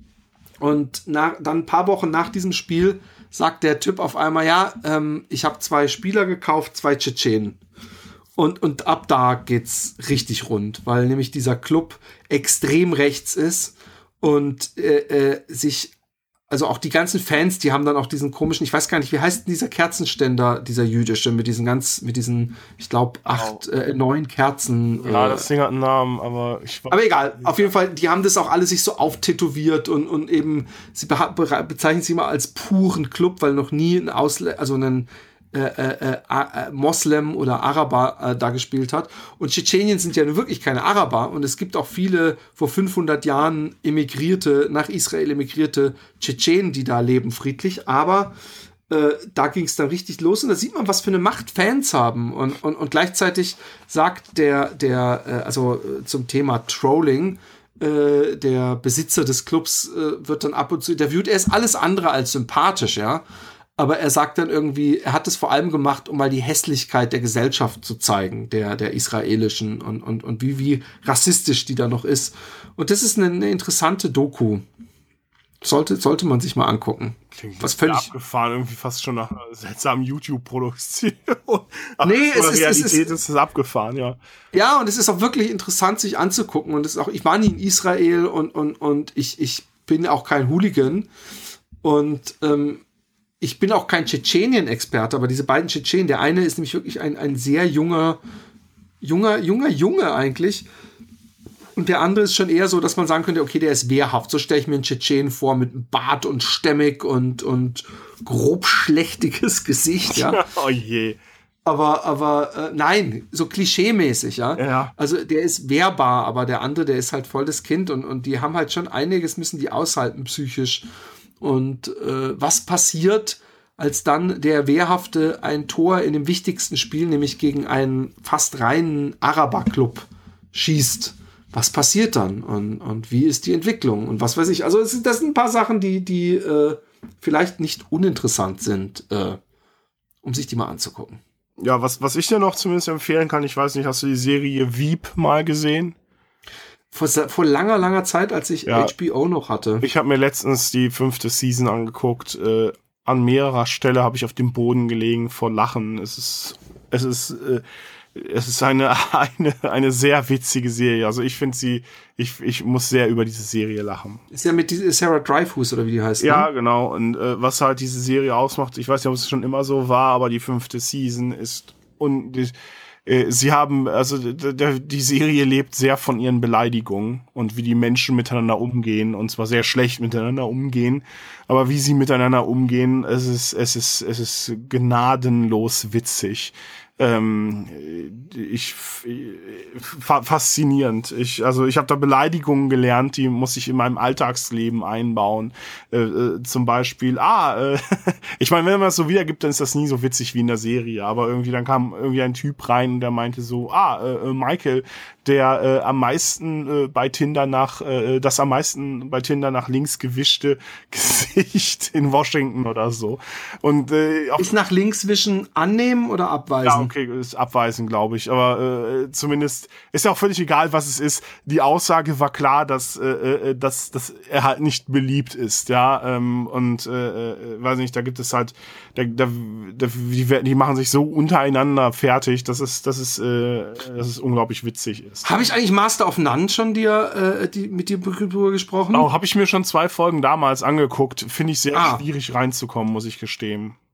F: und nach, dann ein paar Wochen nach diesem Spiel sagt der Typ auf einmal, ja, ähm, ich habe zwei Spieler gekauft, zwei Tschetschenen. Und, und ab da geht's richtig rund, weil nämlich dieser Club extrem rechts ist und äh, äh, sich, also auch die ganzen Fans, die haben dann auch diesen komischen, ich weiß gar nicht, wie heißt denn dieser Kerzenständer, dieser jüdische, mit diesen ganz, mit diesen, ich glaube, acht, äh, neun Kerzen.
G: Ja,
F: äh,
G: das Ding hat einen Namen, aber ich
F: Aber egal, auf jeden Fall, die haben das auch alle sich so auftätowiert und, und eben, sie beha- be- bezeichnen sie mal als puren Club, weil noch nie ein Ausländer, also ein äh, äh, äh, Moslem oder Araber äh, da gespielt hat. Und Tschetschenien sind ja nun wirklich keine Araber und es gibt auch viele vor fünfhundert Jahren emigrierte, nach Israel emigrierte Tschetschenen, die da leben, friedlich, aber äh, da ging es dann richtig los und da sieht man, was für eine Macht Fans haben und, und, und gleichzeitig sagt der, der äh, also äh, zum Thema Trolling, äh, der Besitzer des Clubs äh, wird dann ab und zu interviewt, er ist alles andere als sympathisch, ja, aber er sagt dann irgendwie, er hat es vor allem gemacht, um mal die Hässlichkeit der Gesellschaft zu zeigen, der, der israelischen und, und, und wie, wie rassistisch die da noch ist. Und das ist eine, eine interessante Doku. Sollte, sollte man sich mal angucken.
G: Klingt
F: was völlig
G: abgefahren, irgendwie fast schon nach einer seltsamen YouTube-Produktion. Aber
F: Nee,
G: von
F: es
G: der
F: ist- es
G: Realität
F: ist-
G: ist es abgefahren, ja.
F: Ja, und es ist auch wirklich interessant, sich anzugucken. Und es ist auch, ich war nie in Israel und, und, und ich, ich bin auch kein Hooligan. Und ähm, ich bin auch kein Tschetschenien-Experte, aber diese beiden Tschetschenen, der eine ist nämlich wirklich ein, ein sehr junger, junger, junger Junge eigentlich. Und der andere ist schon eher so, dass man sagen könnte, okay, der ist wehrhaft. So stelle ich mir einen Tschetschenen vor mit einem Bart und stämmig und, und grobschlächtiges Gesicht, ja.
G: Oh je.
F: Aber, aber äh, nein, so klischeemäßig, ja?
G: Ja.
F: Also der ist wehrbar, aber der andere, der ist halt voll das Kind und, und die haben halt schon einiges, müssen die aushalten psychisch. Und äh, was passiert, als dann der Wehrhafte ein Tor in dem wichtigsten Spiel, nämlich gegen einen fast reinen Araber-Club schießt? Was passiert dann? Und, und wie ist die Entwicklung? Und was weiß ich. Also es, das sind ein paar Sachen, die, die äh, vielleicht nicht uninteressant sind, äh, um sich die mal anzugucken.
G: Ja, was, was ich dir noch zumindest empfehlen kann, ich weiß nicht, hast du die Serie Veep mal gesehen?
F: Vor, vor langer, langer Zeit, als ich
G: Ja.
F: H B O noch hatte.
G: Ich habe mir letztens die fünfte Season angeguckt. Äh, an mehrerer Stelle habe ich auf dem Boden gelegen vor Lachen. Es ist, es ist, äh, es ist eine, eine, eine sehr witzige Serie. Also ich finde sie, ich, ich muss sehr über diese Serie lachen.
F: Ist ja mit dieser Sarah Dreyfuss oder wie die heißt.
G: Ja,
F: Ne?
G: genau. Und äh, was halt diese Serie ausmacht, ich weiß nicht, ob es schon immer so war, aber die fünfte Season ist und die, äh, sie haben, also d- d- die Serie lebt sehr von ihren Beleidigungen und wie die Menschen miteinander umgehen und zwar sehr schlecht miteinander umgehen, aber wie sie miteinander umgehen, es ist, es ist, es ist gnadenlos witzig. Ähm, ich fa- faszinierend. Ich also ich habe da Beleidigungen gelernt, die muss ich in meinem Alltagsleben einbauen. Äh, äh, zum Beispiel, ah, äh, ich meine, wenn man das so wiedergibt, dann ist das nie so witzig wie in der Serie. Aber irgendwie dann kam irgendwie ein Typ rein, der meinte so, ah, äh, Michael, der äh, am meisten äh, bei Tinder nach äh, das am meisten bei Tinder nach links gewischte Gesicht in Washington oder so. Und äh, auf
F: Ist nach links wischen annehmen oder abweisen?
G: ja, okay, ist abweisen, glaube ich. Aber äh, zumindest ist ja auch völlig egal, was es ist. Die Aussage war klar, dass, äh, äh, dass, dass er halt nicht beliebt ist, ja. Ähm, und äh, äh, weiß nicht, da gibt es halt, da, da, da, die, die machen sich so untereinander fertig, dass es, dass es, äh, dass es unglaublich witzig ist.
F: Habe ich eigentlich Master of None schon dir äh, die, mit dir drüber gesprochen?
G: Auch habe ich mir schon zwei Folgen damals angeguckt. Finde ich sehr
F: Ah.
G: schwierig reinzukommen, muss ich gestehen.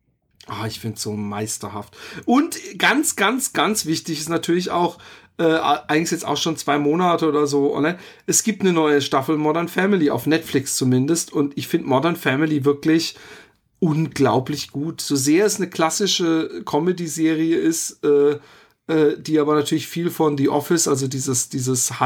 F: Ah, ich finde es so meisterhaft. Und ganz, ganz, ganz wichtig ist natürlich auch, äh, eigentlich jetzt auch schon zwei Monate oder so, ne? Es gibt eine neue Staffel Modern Family, auf Netflix zumindest. Und ich finde Modern Family wirklich unglaublich gut. So sehr es eine klassische Comedy-Serie ist, äh, äh, die aber natürlich viel von The Office, also dieses, dieses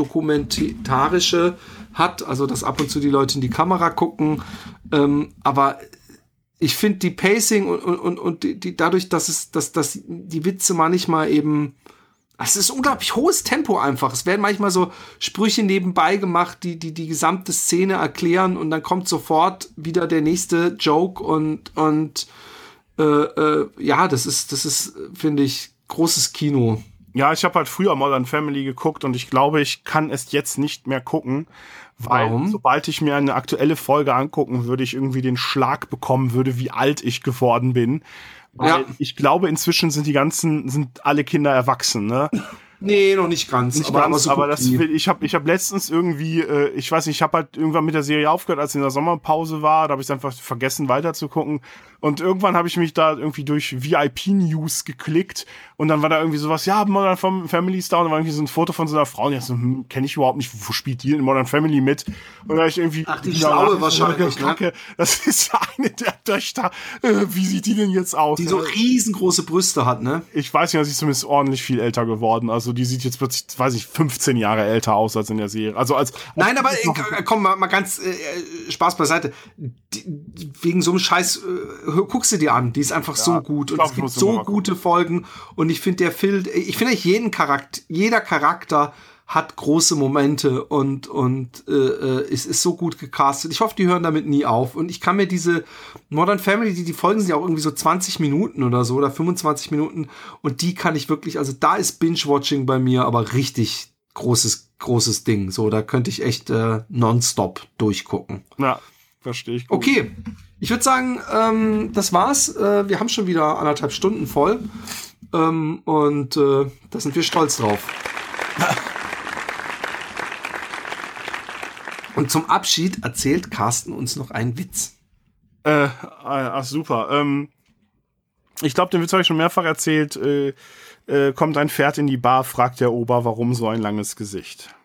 F: halbdokumentarische hat, also dass ab und zu die Leute in die Kamera gucken. Ähm, aber ich finde die Pacing und, und, und die, die, dadurch, dass es, dass, dass die Witze manchmal eben, es ist unglaublich hohes Tempo einfach. Es werden manchmal so Sprüche nebenbei gemacht, die, die, die gesamte Szene erklären und dann kommt sofort wieder der nächste Joke und, und, äh, äh, ja, das ist, das ist, finde ich, großes Kino.
G: Ja, ich habe halt früher Modern Family geguckt und ich glaube, ich kann es jetzt nicht mehr gucken, weil
F: Warum?
G: sobald ich mir eine aktuelle Folge angucken würde, ich irgendwie den Schlag bekommen würde, wie alt ich geworden bin. Weil
F: Ja.
G: ich glaube, inzwischen sind die ganzen, sind alle Kinder erwachsen, ne?
F: Nee, noch nicht ganz.
G: Nicht
F: aber,
G: ganz,
F: aber, so
G: aber
F: gut
G: das
F: wie.
G: will, ich habe ich hab letztens irgendwie, äh, ich weiß nicht, ich habe halt irgendwann mit der Serie aufgehört, als ich in der Sommerpause war, da habe ich einfach vergessen weiter zu gucken und irgendwann habe ich mich da irgendwie durch V I P-News geklickt und dann war da irgendwie sowas, ja, Modern Family ist da und da war irgendwie so ein Foto von so einer Frau und ich so, hm, kenne ich überhaupt nicht, wo spielt die in Modern Family mit? Und da hab ich irgendwie,
F: Ach, die
G: ja,
F: Schlaue
G: ach,
F: wahrscheinlich, ne?
G: Kacke, das ist eine der Töchter, äh, wie sieht die denn jetzt aus?
F: Die so riesengroße Brüste hat, ne?
G: Ich weiß nicht, sie ist zumindest ordentlich viel älter geworden. Also die sieht jetzt plötzlich, weiß ich, fünfzehn Jahre älter aus als in der Serie. Also als, als
F: Nein, aber äh, komm, mal, mal ganz äh, Spaß beiseite. Die, wegen so einem Scheiß, äh, guckst du dir an. Die ist einfach
G: Ja,
F: so gut.
G: ich
F: Und
G: glaub,
F: es
G: ich
F: gibt
G: muss
F: so
G: mal
F: gute Folgen. Und ich finde, der Film, ich finde eigentlich jeden Charakter, jeder Charakter hat große Momente und, und äh, äh, es ist so gut gecastet. Ich hoffe, die hören damit nie auf. Und ich kann mir diese Modern Family, die, die Folgen sind ja auch irgendwie so zwanzig Minuten oder so oder fünfundzwanzig Minuten. Und die kann ich wirklich, also da ist Binge-Watching bei mir aber richtig großes, großes Ding. So, da könnte ich echt äh, nonstop durchgucken.
G: Ja, verstehe ich. Gut.
F: Okay, ich würde sagen, ähm, das war's. Äh, wir haben schon wieder anderthalb Stunden voll. Ähm, und äh, da sind wir stolz drauf. Und zum Abschied erzählt Carsten uns noch einen Witz.
G: Äh, ach, super. Ähm, ich glaube, den Witz habe ich schon mehrfach erzählt. Äh, äh, kommt ein Pferd in die Bar, fragt der Ober, warum so ein langes Gesicht?